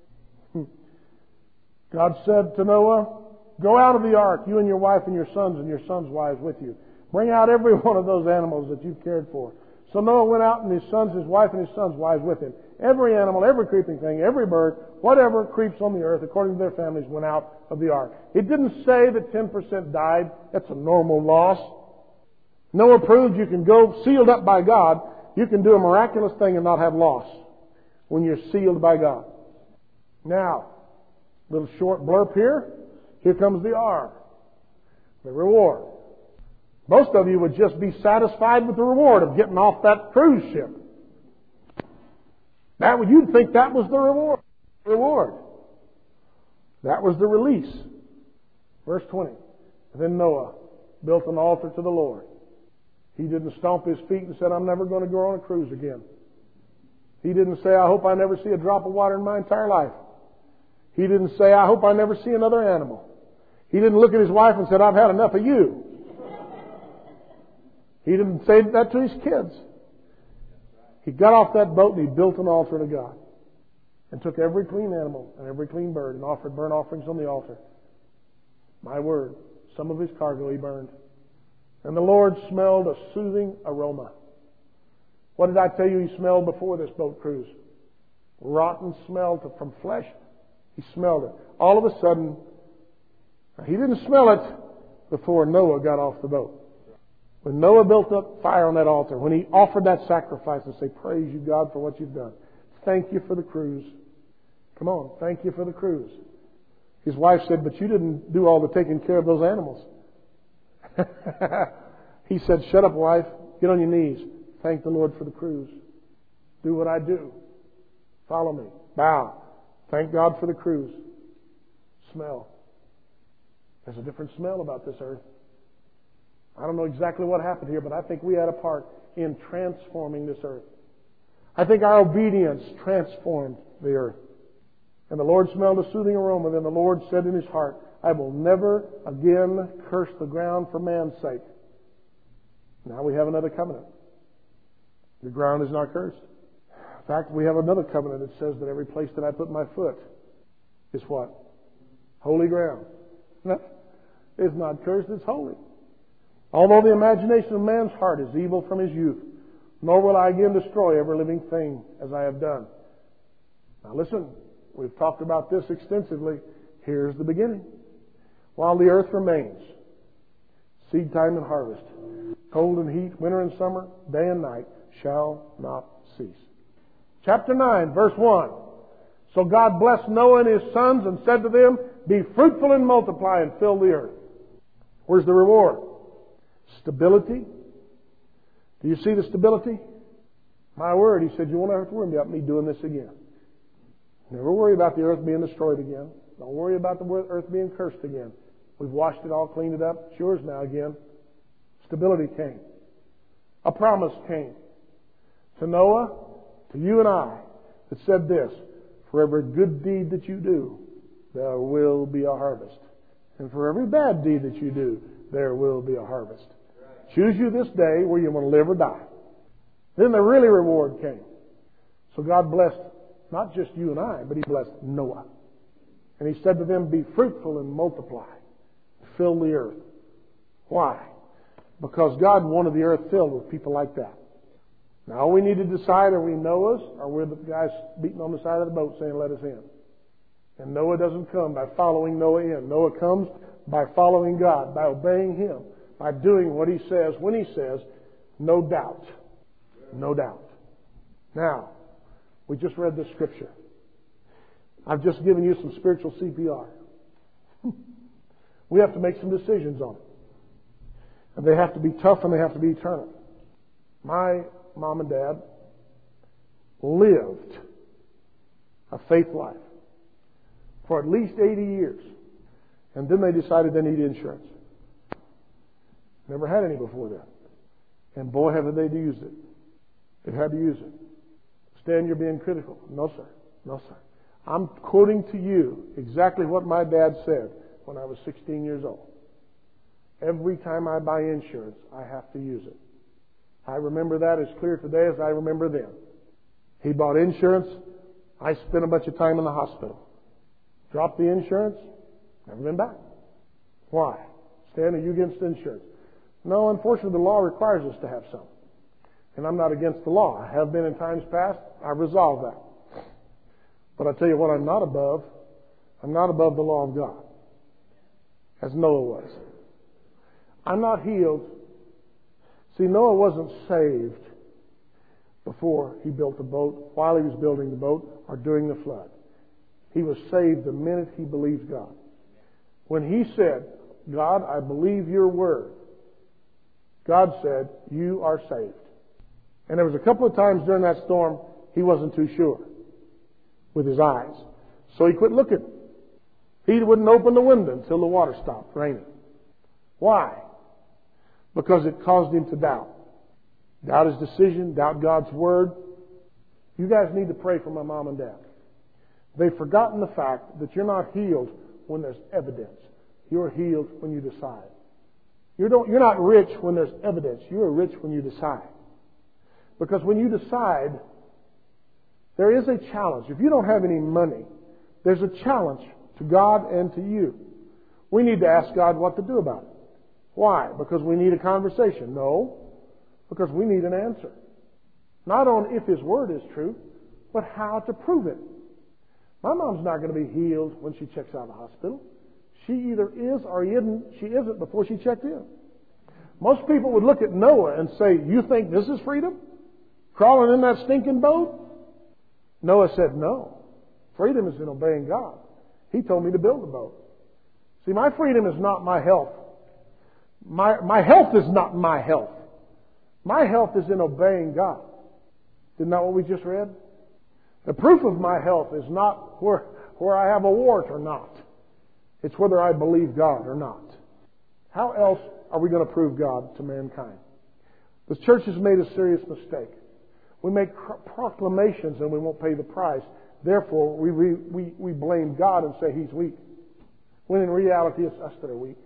God said to Noah, go out of the ark, you and your wife and your sons' wives with you. Bring out every one of those animals that you've cared for. So Noah went out and his wife and his sons' wives with him. Every animal, every creeping thing, every bird, whatever creeps on the earth, according to their families, went out of the ark. It didn't say that 10% died. That's a normal loss. Noah proved you can go sealed up by God. You can do a miraculous thing and not have loss when you're sealed by God. Now, little short blurb here. Here comes the R, the reward. Most of you would just be satisfied with the reward of getting off that cruise ship. You'd think that was the reward. That was the release. Verse 20. Then Noah built an altar to the Lord. He didn't stomp his feet and said, I'm never going to go on a cruise again. He didn't say, I hope I never see a drop of water in my entire life. He didn't say, I hope I never see another animal. He didn't look at his wife and said, I've had enough of you. He didn't say that to his kids. He got off that boat and he built an altar to God. And took every clean animal and every clean bird and offered burnt offerings on the altar. My word, some of his cargo he burned. And the Lord smelled a soothing aroma. What did I tell you he smelled before this boat cruise? Rotten smell from flesh. He smelled it. All of a sudden, he didn't smell it before Noah got off the boat. When Noah built up fire on that altar, when he offered that sacrifice and say, praise you, God, for what you've done. Thank you for the cruise. Come on, thank you for the cruise. His wife said, but you didn't do all the taking care of those animals. He said, shut up, wife. Get on your knees. Thank the Lord for the cruise. Do what I do. Follow me. Bow. Thank God for the cruise. Smell. There's a different smell about this earth. I don't know exactly what happened here, but I think we had a part in transforming this earth. I think our obedience transformed the earth. And the Lord smelled a soothing aroma. Then the Lord said in his heart, I will never again curse the ground for man's sake. Now we have another covenant. The ground is not cursed. In fact, we have another covenant that says that every place that I put my foot is what? Holy ground. It's not cursed, it's holy. Although the imagination of man's heart is evil from his youth, nor will I again destroy every living thing as I have done. Now listen, we've talked about this extensively. Here's the beginning. While the earth remains, seed time and harvest, cold and heat, winter and summer, day and night, shall not cease. Chapter 9, verse 1. So God blessed Noah and his sons and said to them, be fruitful and multiply and fill the earth. Where's the reward? Stability. Do you see the stability? My word, he said, you won't have to worry about me doing this again. Never worry about the earth being destroyed again. Don't worry about the earth being cursed again. We've washed it all, cleaned it up. It's yours now again. Stability came. A promise came to Noah, to you and I, that said this, for every good deed that you do, there will be a harvest. And for every bad deed that you do, there will be a harvest. Choose you this day where you want to live or die. Then the really reward came. So God blessed not just you and I, but He blessed Noah. And He said to them, be fruitful and multiply. Fill the earth. Why? Because God wanted the earth filled with people like that. Now all we need to decide, are we Noah's, or we're the guys beating on the side of the boat saying, let us in. And Noah doesn't come by following Noah in. Noah comes by following God, by obeying Him, by doing what He says when He says, no doubt. No doubt. Now, we just read this scripture. I've just given you some spiritual CPR. We have to make some decisions on it. And they have to be tough and they have to be eternal. My mom and dad lived a faith life for at least 80 years. And then they decided they needed insurance. Never had any before then. And boy, haven't they used it. They've had to use it. Stan, you're being critical. No, sir. No, sir. I'm quoting to you exactly what my dad said when I was 16 years old. Every time I buy insurance, I have to use it. I remember that as clear today as I remember then. He bought insurance. I spent a bunch of time in the hospital. Dropped the insurance. Never been back. Why? Stan, are you against insurance? No, unfortunately, the law requires us to have some. And I'm not against the law. I have been in times past. I've resolved that. But I tell you what I'm not above. I'm not above the law of God. As Noah was. I'm not healed. See, Noah wasn't saved before he built the boat, while he was building the boat, or during the flood. He was saved the minute he believed God. When he said, God, I believe your word, God said, you are saved. And there was a couple of times during that storm he wasn't too sure with his eyes. So he quit looking. He wouldn't open the window until the water stopped raining. Why? Because it caused him to doubt. Doubt his decision, doubt God's word. You guys need to pray for my mom and dad. They've forgotten the fact that you're not healed when there's evidence. You're healed when you decide. You're not rich when there's evidence. You're rich when you decide. Because when you decide, there is a challenge. If you don't have any money, there's a challenge to God and to you. We need to ask God what to do about it. Why? Because we need a conversation? No. Because we need an answer. Not on if His Word is true, but how to prove it. My mom's not going to be healed when she checks out of the hospital. She either is or she isn't before she checked in. Most people would look at Noah and say, you think this is freedom? Crawling in that stinking boat? Noah said, no. Freedom is in obeying God. He told me to build the boat. See, my freedom is not my health. My health is not my health. My health is in obeying God. Isn't that what we just read? The proof of my health is not where I have a wart or not. It's whether I believe God or not. How else are we going to prove God to mankind? The church has made a serious mistake. We make proclamations and we won't pay the price. Therefore, we blame God and say He's weak. When in reality, it's us that are weak.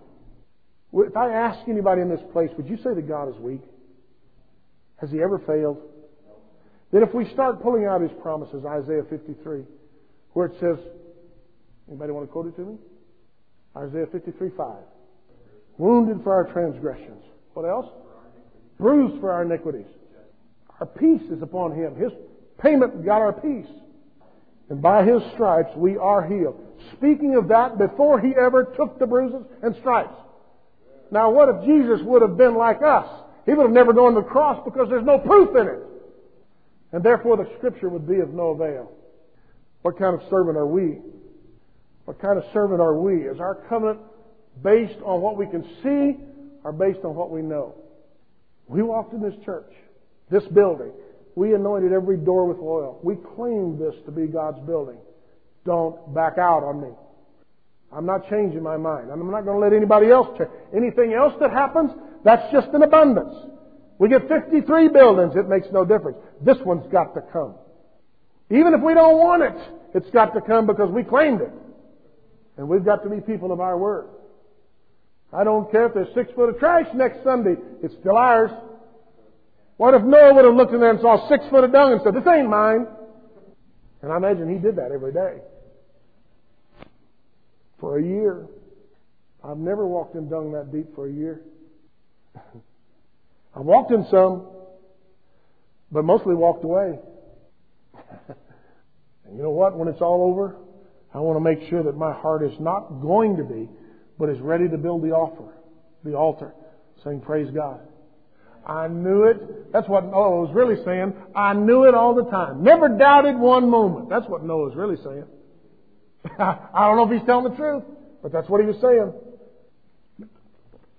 If I ask anybody in this place, would you say that God is weak? Has He ever failed? Then if we start pulling out His promises, Isaiah 53, where it says, anybody want to quote it to me? Isaiah 53:5. Wounded for our transgressions. What else? Bruised for our iniquities. Our peace is upon Him. His payment got our peace. And by His stripes we are healed. Speaking of that, before He ever took the bruises and stripes. Now what if Jesus would have been like us? He would have never gone to the cross because there's no proof in it. And therefore the Scripture would be of no avail. What kind of servant are we? What kind of servant are we? Is our covenant based on what we can see or based on what we know? We walked in this church, this building. We anointed every door with oil. We claimed this to be God's building. Don't back out on me. I'm not changing my mind. I'm not going to let anybody else change. Anything else that happens, that's just an abundance. We get 53 buildings, it makes no difference. This one's got to come. Even if we don't want it, it's got to come because we claimed it. And we've got to be people of our word. I don't care if there's 6 foot of trash next Sunday, it's still ours. What if Noah would have looked in there and saw 6 foot of dung and said, this ain't mine? And I imagine he did that every day. For a year. I've never walked in dung that deep for a year. I walked in some, but mostly walked away. And you know what? When it's all over, I want to make sure that my heart is not going to be, but is ready to build the altar, saying, praise God. I knew it. That's what Noah was really saying. I knew it all the time. Never doubted one moment. That's what Noah was really saying. I don't know if he's telling the truth, but that's what he was saying.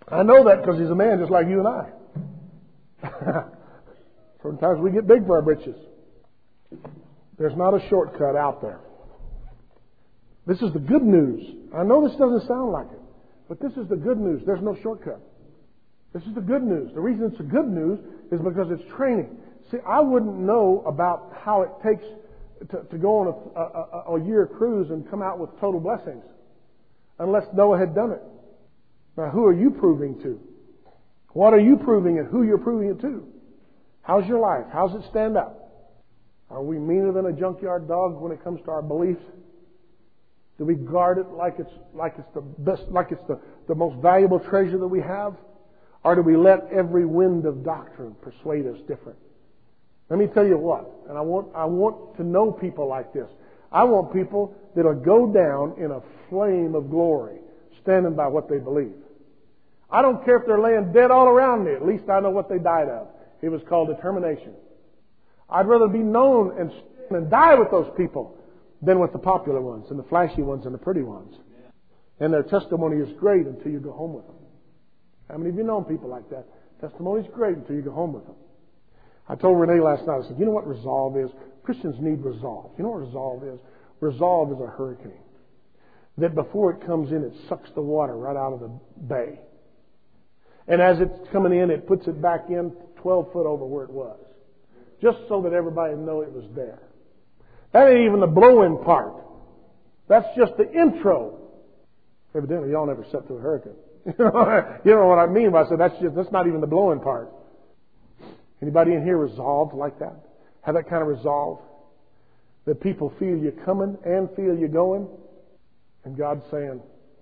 I know that because he's a man just like you and I. Sometimes we get big for our britches. There's not a shortcut out there. This is the good news. I know this doesn't sound like it, but this is the good news. There's no shortcut. This is the good news. The reason it's the good news is because it's training. See, I wouldn't know about how it takes to go on a year cruise and come out with total blessings unless Noah had done it. Now, who are you proving to? What are you proving and who you're proving it to? How's your life? How's it stand up? Are we meaner than a junkyard dog when it comes to our beliefs? Do we guard it like it's the best, like it's the most valuable treasure that we have? Or do we let every wind of doctrine persuade us different? Let me tell you what, and I want to know people like this. I want people that will go down in a flame of glory, standing by what they believe. I don't care if they're laying dead all around me. At least I know what they died of. It was called determination. I'd rather be known and die with those people than with the popular ones and the flashy ones and the pretty ones. And their testimony is great until you go home with them. How many of you know people like that? Testimony is great until you go home with them. I told Renee last night, I said, you know what resolve is? Christians need resolve. You know what resolve is? Resolve is a hurricane. That before it comes in, it sucks the water right out of the bay. And as it's coming in, it puts it back in 12 foot over where it was. Just so that everybody know it was there. That ain't even the blow-in part. That's just the intro. Evidently, y'all never sat through a hurricane. You know what I mean by I said that's not even the blow-in part. Anybody in here resolved like that? Have that kind of resolve? That people feel you coming and feel you going? And God's saying,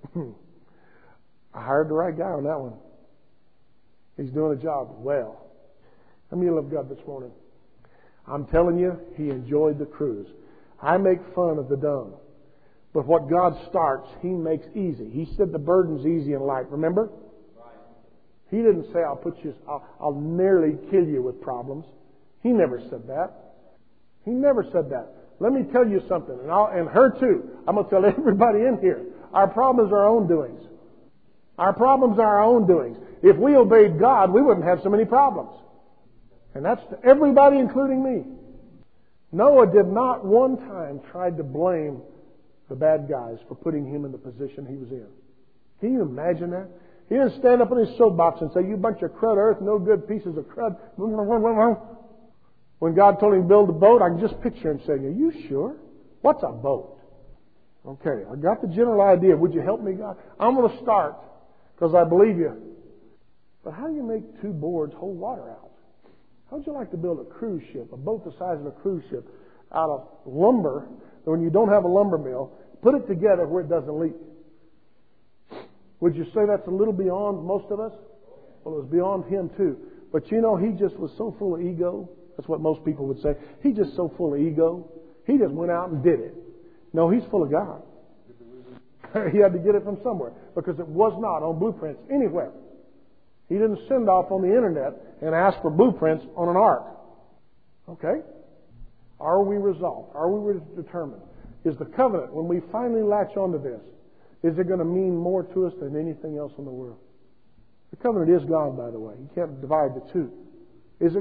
I hired the right guy on that one. He's doing the job well. How many of you love God this morning? I'm telling you, he enjoyed the cruise. I make fun of the dumb. But what God starts, he makes easy. He said the burden's easy and light. Remember? He didn't say, I'll nearly kill you with problems. He never said that. He never said that. Let me tell you something, and her too. I'm going to tell everybody in here. Our problems are our own doings. Our problems are our own doings. If we obeyed God, we wouldn't have so many problems. And that's to everybody, including me. Noah did not one time try to blame the bad guys for putting him in the position he was in. Can you imagine that? He didn't stand up in his soapbox and say, you bunch of crud earth, no good pieces of crud. When God told him to build a boat, I can just picture him saying, are you sure? What's a boat? Okay, I got the general idea. Would you help me, God? I'm going to start because I believe you. But how do you make two boards hold water out? How would you like to build a cruise ship, a boat the size of a cruise ship, out of lumber, when you don't have a lumber mill, put it together where it doesn't leak? Would you say that's a little beyond most of us? Well, it was beyond him too. But you know, he just was so full of ego. That's what most people would say. He's just so full of ego. He just went out and did it. No, he's full of God. He had to get it from somewhere because it was not on blueprints anywhere. He didn't send off on the internet and ask for blueprints on an ark. Okay? Are we resolved? Are we determined? Is the covenant, when we finally latch onto this, is it going to mean more to us than anything else in the world? The covenant is God, by the way. You can't divide the two. Is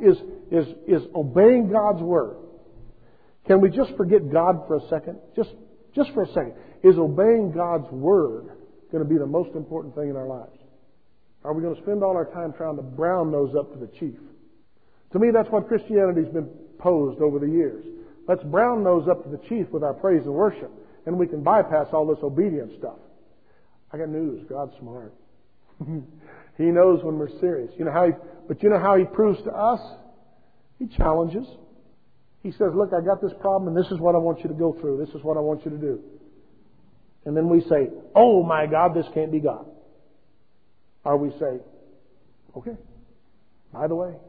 obeying God's word? Can we just forget God for a second? Just for a second. Is obeying God's word going to be the most important thing in our lives? Are we going to spend all our time trying to brown nose up to the chief? To me, that's what Christianity's been posed over the years. Let's brown nose up to the chief with our praise and worship, and we can bypass all this obedience stuff. I got news. God's smart. He knows when we're serious. You know how he proves to us? He challenges. He says, look, I got this problem, and this is what I want you to go through. This is what I want you to do. And then we say, oh my God, this can't be God. Or we say, okay, by the way,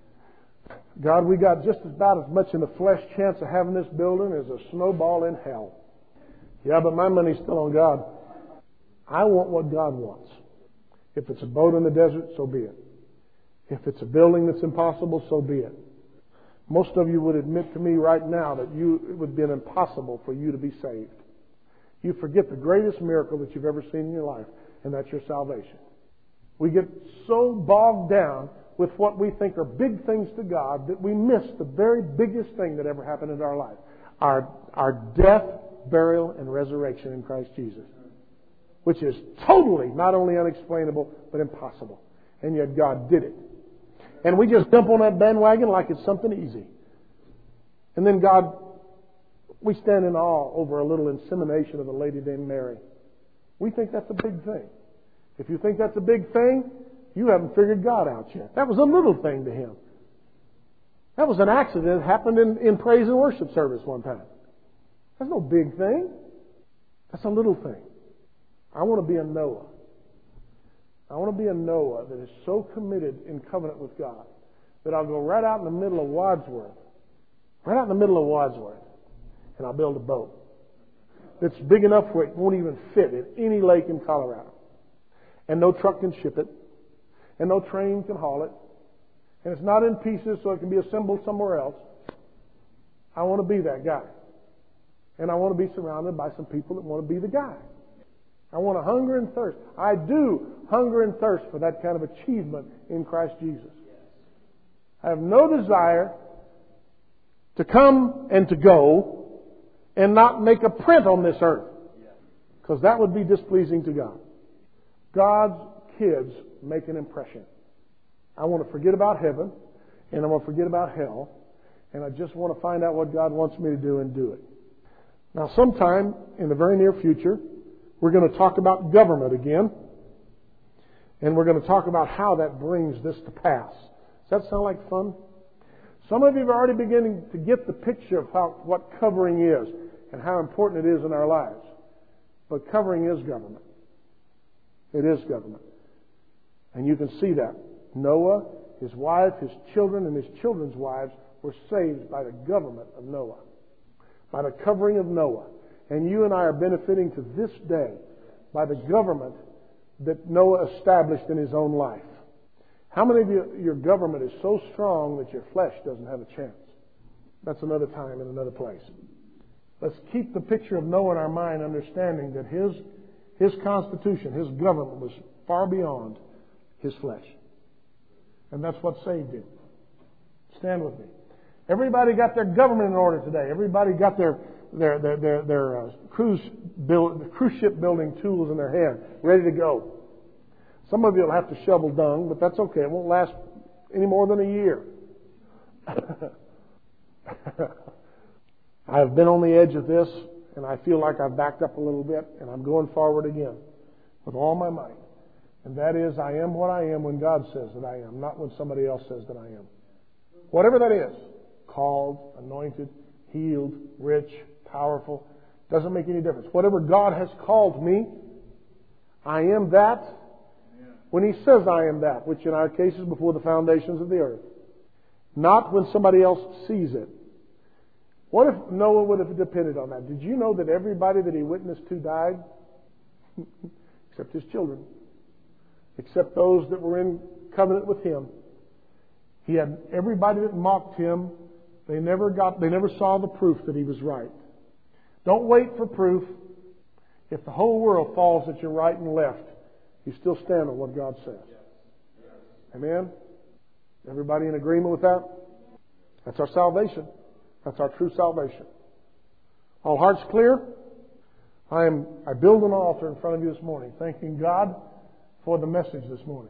God, we got just about as much in the flesh chance of having this building as a snowball in hell. Yeah, but my money's still on God. I want what God wants. If it's a boat in the desert, so be it. If it's a building that's impossible, so be it. Most of you would admit to me right now that it would have been impossible for you to be saved. You forget the greatest miracle that you've ever seen in your life, and that's your salvation. We get so bogged down with what we think are big things to God that we miss the very biggest thing that ever happened in our life. Our death, burial, and resurrection in Christ Jesus. Which is totally not only unexplainable, but impossible. And yet God did it. And we just jump on that bandwagon like it's something easy. And then we stand in awe over a little insemination of a lady named Mary. We think that's a big thing. If you think that's a big thing, you haven't figured God out yet. That was a little thing to Him. That was an accident that happened in praise and worship service one time. That's no big thing. That's a little thing. I want to be a Noah. I want to be a Noah that is so committed in covenant with God that I'll go right out in the middle of Wadsworth. Right out in the middle of Wadsworth. And I'll build a boat that's big enough where it won't even fit in any lake in Colorado. And no truck can ship it. And no train can haul it. And it's not in pieces so it can be assembled somewhere else. I want to be that guy. And I want to be surrounded by some people that want to be the guy. I want to hunger and thirst. I do hunger and thirst for that kind of achievement in Christ Jesus. I have no desire to come and to go and not make a print on this earth. Because that would be displeasing to God. God's kids make an impression. I want to forget about heaven, and I want to forget about hell, and I just want to find out what God wants me to do and do it. Now, sometime in the very near future, we're going to talk about government again, and we're going to talk about how that brings this to pass. Does that sound like fun? Some of you are already beginning to get the picture of what covering is and how important it is in our lives. But covering is government. It is government. And you can see that. Noah, his wife, his children, and his children's wives were saved by the government of Noah. By the covering of Noah. And you and I are benefiting to this day by the government that Noah established in his own life. How many of you, your government is so strong that your flesh doesn't have a chance? That's another time and another place. Let's keep the picture of Noah in our mind, understanding that his constitution, his government was far beyond his flesh. And that's what saved him. Stand with me. Everybody got their government in order today. Everybody got their cruise ship building tools in their hand, ready to go. Some of you will have to shovel dung, but that's okay. It won't last any more than a year. I've been on the edge of this, and I feel like I've backed up a little bit, and I'm going forward again with all my might. And that is, I am what I am when God says that I am, not when somebody else says that I am. Whatever that is, called, anointed, healed, rich, powerful, doesn't make any difference. Whatever God has called me, I am that when He says I am that, which in our case is before the foundations of the earth. Not when somebody else sees it. What if Noah would have depended on that? Did you know that everybody that he witnessed to died? Except his children. Except those that were in covenant with him. He had everybody that mocked him. They never saw the proof that he was right. Don't wait for proof. If the whole world falls at your right and left, you still stand on what God says. Amen? Everybody in agreement with that? That's our salvation. That's our true salvation. All hearts clear? I build an altar in front of you this morning, thanking God for the message this morning.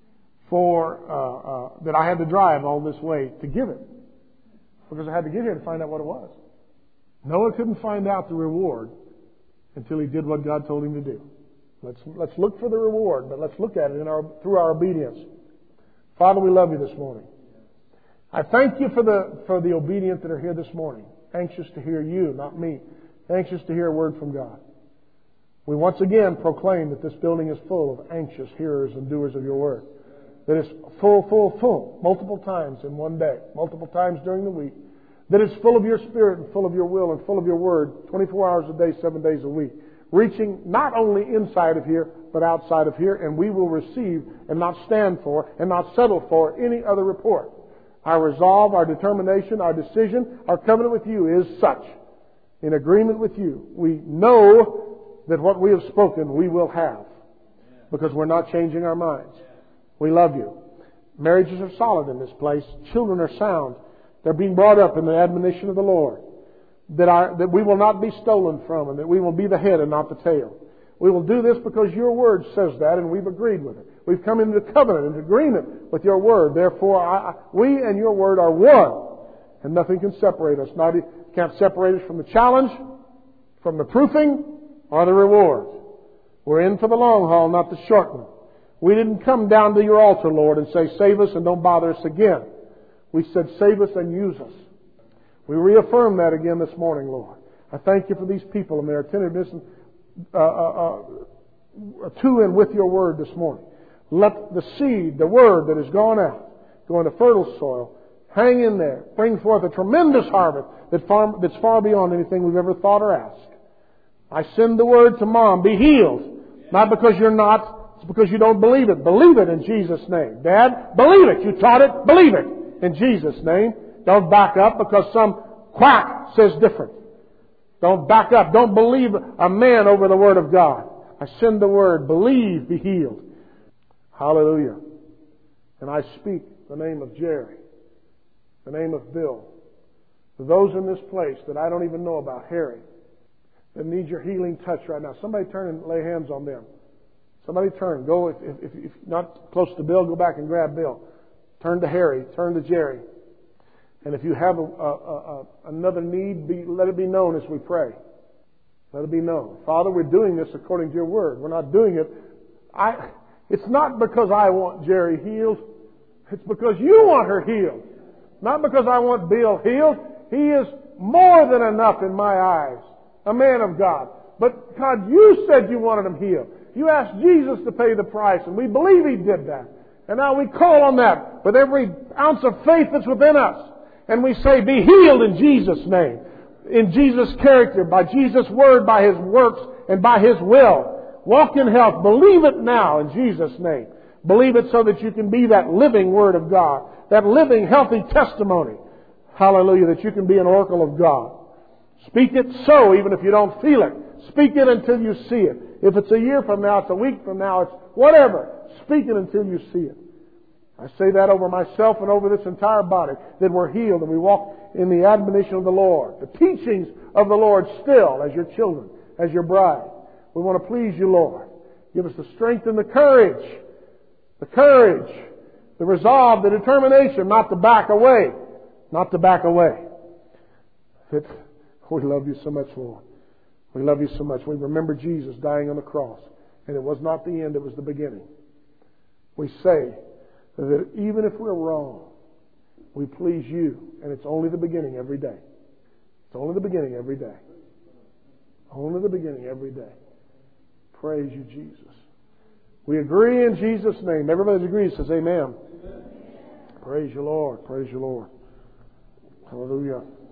For that I had to drive all this way to give it. Because I had to get here to find out what it was. Noah couldn't find out the reward until he did what God told him to do. Let's look for the reward, but let's look at it through our obedience. Father, we love you this morning. I thank you for the obedient that are here this morning. Anxious to hear you, not me. Anxious to hear a word from God. We once again proclaim that this building is full of anxious hearers and doers of your word. That it's full, multiple times in one day, multiple times during the week. That it's full of your Spirit and full of your will and full of your word, 24 hours a day, 7 days a week. Reaching not only inside of here, but outside of here, and we will receive and not stand for and not settle for any other report. Our resolve, our determination, our decision, our covenant with you is such. In agreement with you, we know that what we have spoken we will have. Because we're not changing our minds. We love you. Marriages are solid in this place. Children are sound. They're being brought up in the admonition of the Lord. That we will not be stolen from, and that we will be the head and not the tail. We will do this because your word says that, and we've agreed with it. We've come into covenant and agreement with your word. Therefore, we and your word are one, and nothing can separate us. Can't separate us from the challenge, from the proofing, or the reward. We're in for the long haul, not the short one. We didn't come down to your altar, Lord, and say, save us and don't bother us again. We said, save us and use us. We reaffirm that again this morning, Lord. I thank you for these people and their attentiveness to and with your word this morning. Let the seed, the word that has gone out, go into fertile soil, hang in there, bring forth a tremendous harvest that's far beyond anything we've ever thought or asked. I send the word to Mom, be healed. Not because you're not, it's because you don't believe it. Believe it in Jesus' name. Dad, believe it. You taught it, believe it in Jesus' name. Don't back up because some quack says different. Don't back up. Don't believe a man over the Word of God. I send the word, believe, be healed. Hallelujah. And I speak the name of Jerry, the name of Bill, to those in this place that I don't even know about, Harry, that need your healing touch right now. Somebody turn and lay hands on them. Somebody turn. Go, if not close to Bill, go back and grab Bill. Turn to Harry. Turn to Jerry. And if you have another need, let it be known as we pray. Let it be known. Father, we're doing this according to your word. We're not doing it. It's not because I want Jerry healed. It's because you want her healed. Not because I want Bill healed. He is more than enough in my eyes. A man of God. But God, you said you wanted him healed. You asked Jesus to pay the price, and we believe he did that. And now we call on that with every ounce of faith that's within us. And we say, be healed in Jesus' name. In Jesus' character, by Jesus' word, by his works, and by his will. Walk in health. Believe it now in Jesus' name. Believe it so that you can be that living word of God. That living, healthy testimony. Hallelujah. That you can be an oracle of God. Speak it so, even if you don't feel it. Speak it until you see it. If it's a year from now, it's a week from now, it's whatever. Speak it until you see it. I say that over myself and over this entire body, that we're healed and we walk in the admonition of the Lord, the teachings of the Lord still as your children, as your bride. We want to please you, Lord. Give us the strength and the courage, the resolve, the determination not to back away, not to back away. We love you so much, Lord. We love you so much. We remember Jesus dying on the cross, and it was not the end, it was the beginning. We say that even if we're wrong, we please you, and it's only the beginning every day. It's only the beginning every day. Only the beginning every day. Praise you, Jesus. We agree in Jesus' name. Everybody that agrees says amen. Amen. Praise you, Lord. Praise you, Lord. Hallelujah.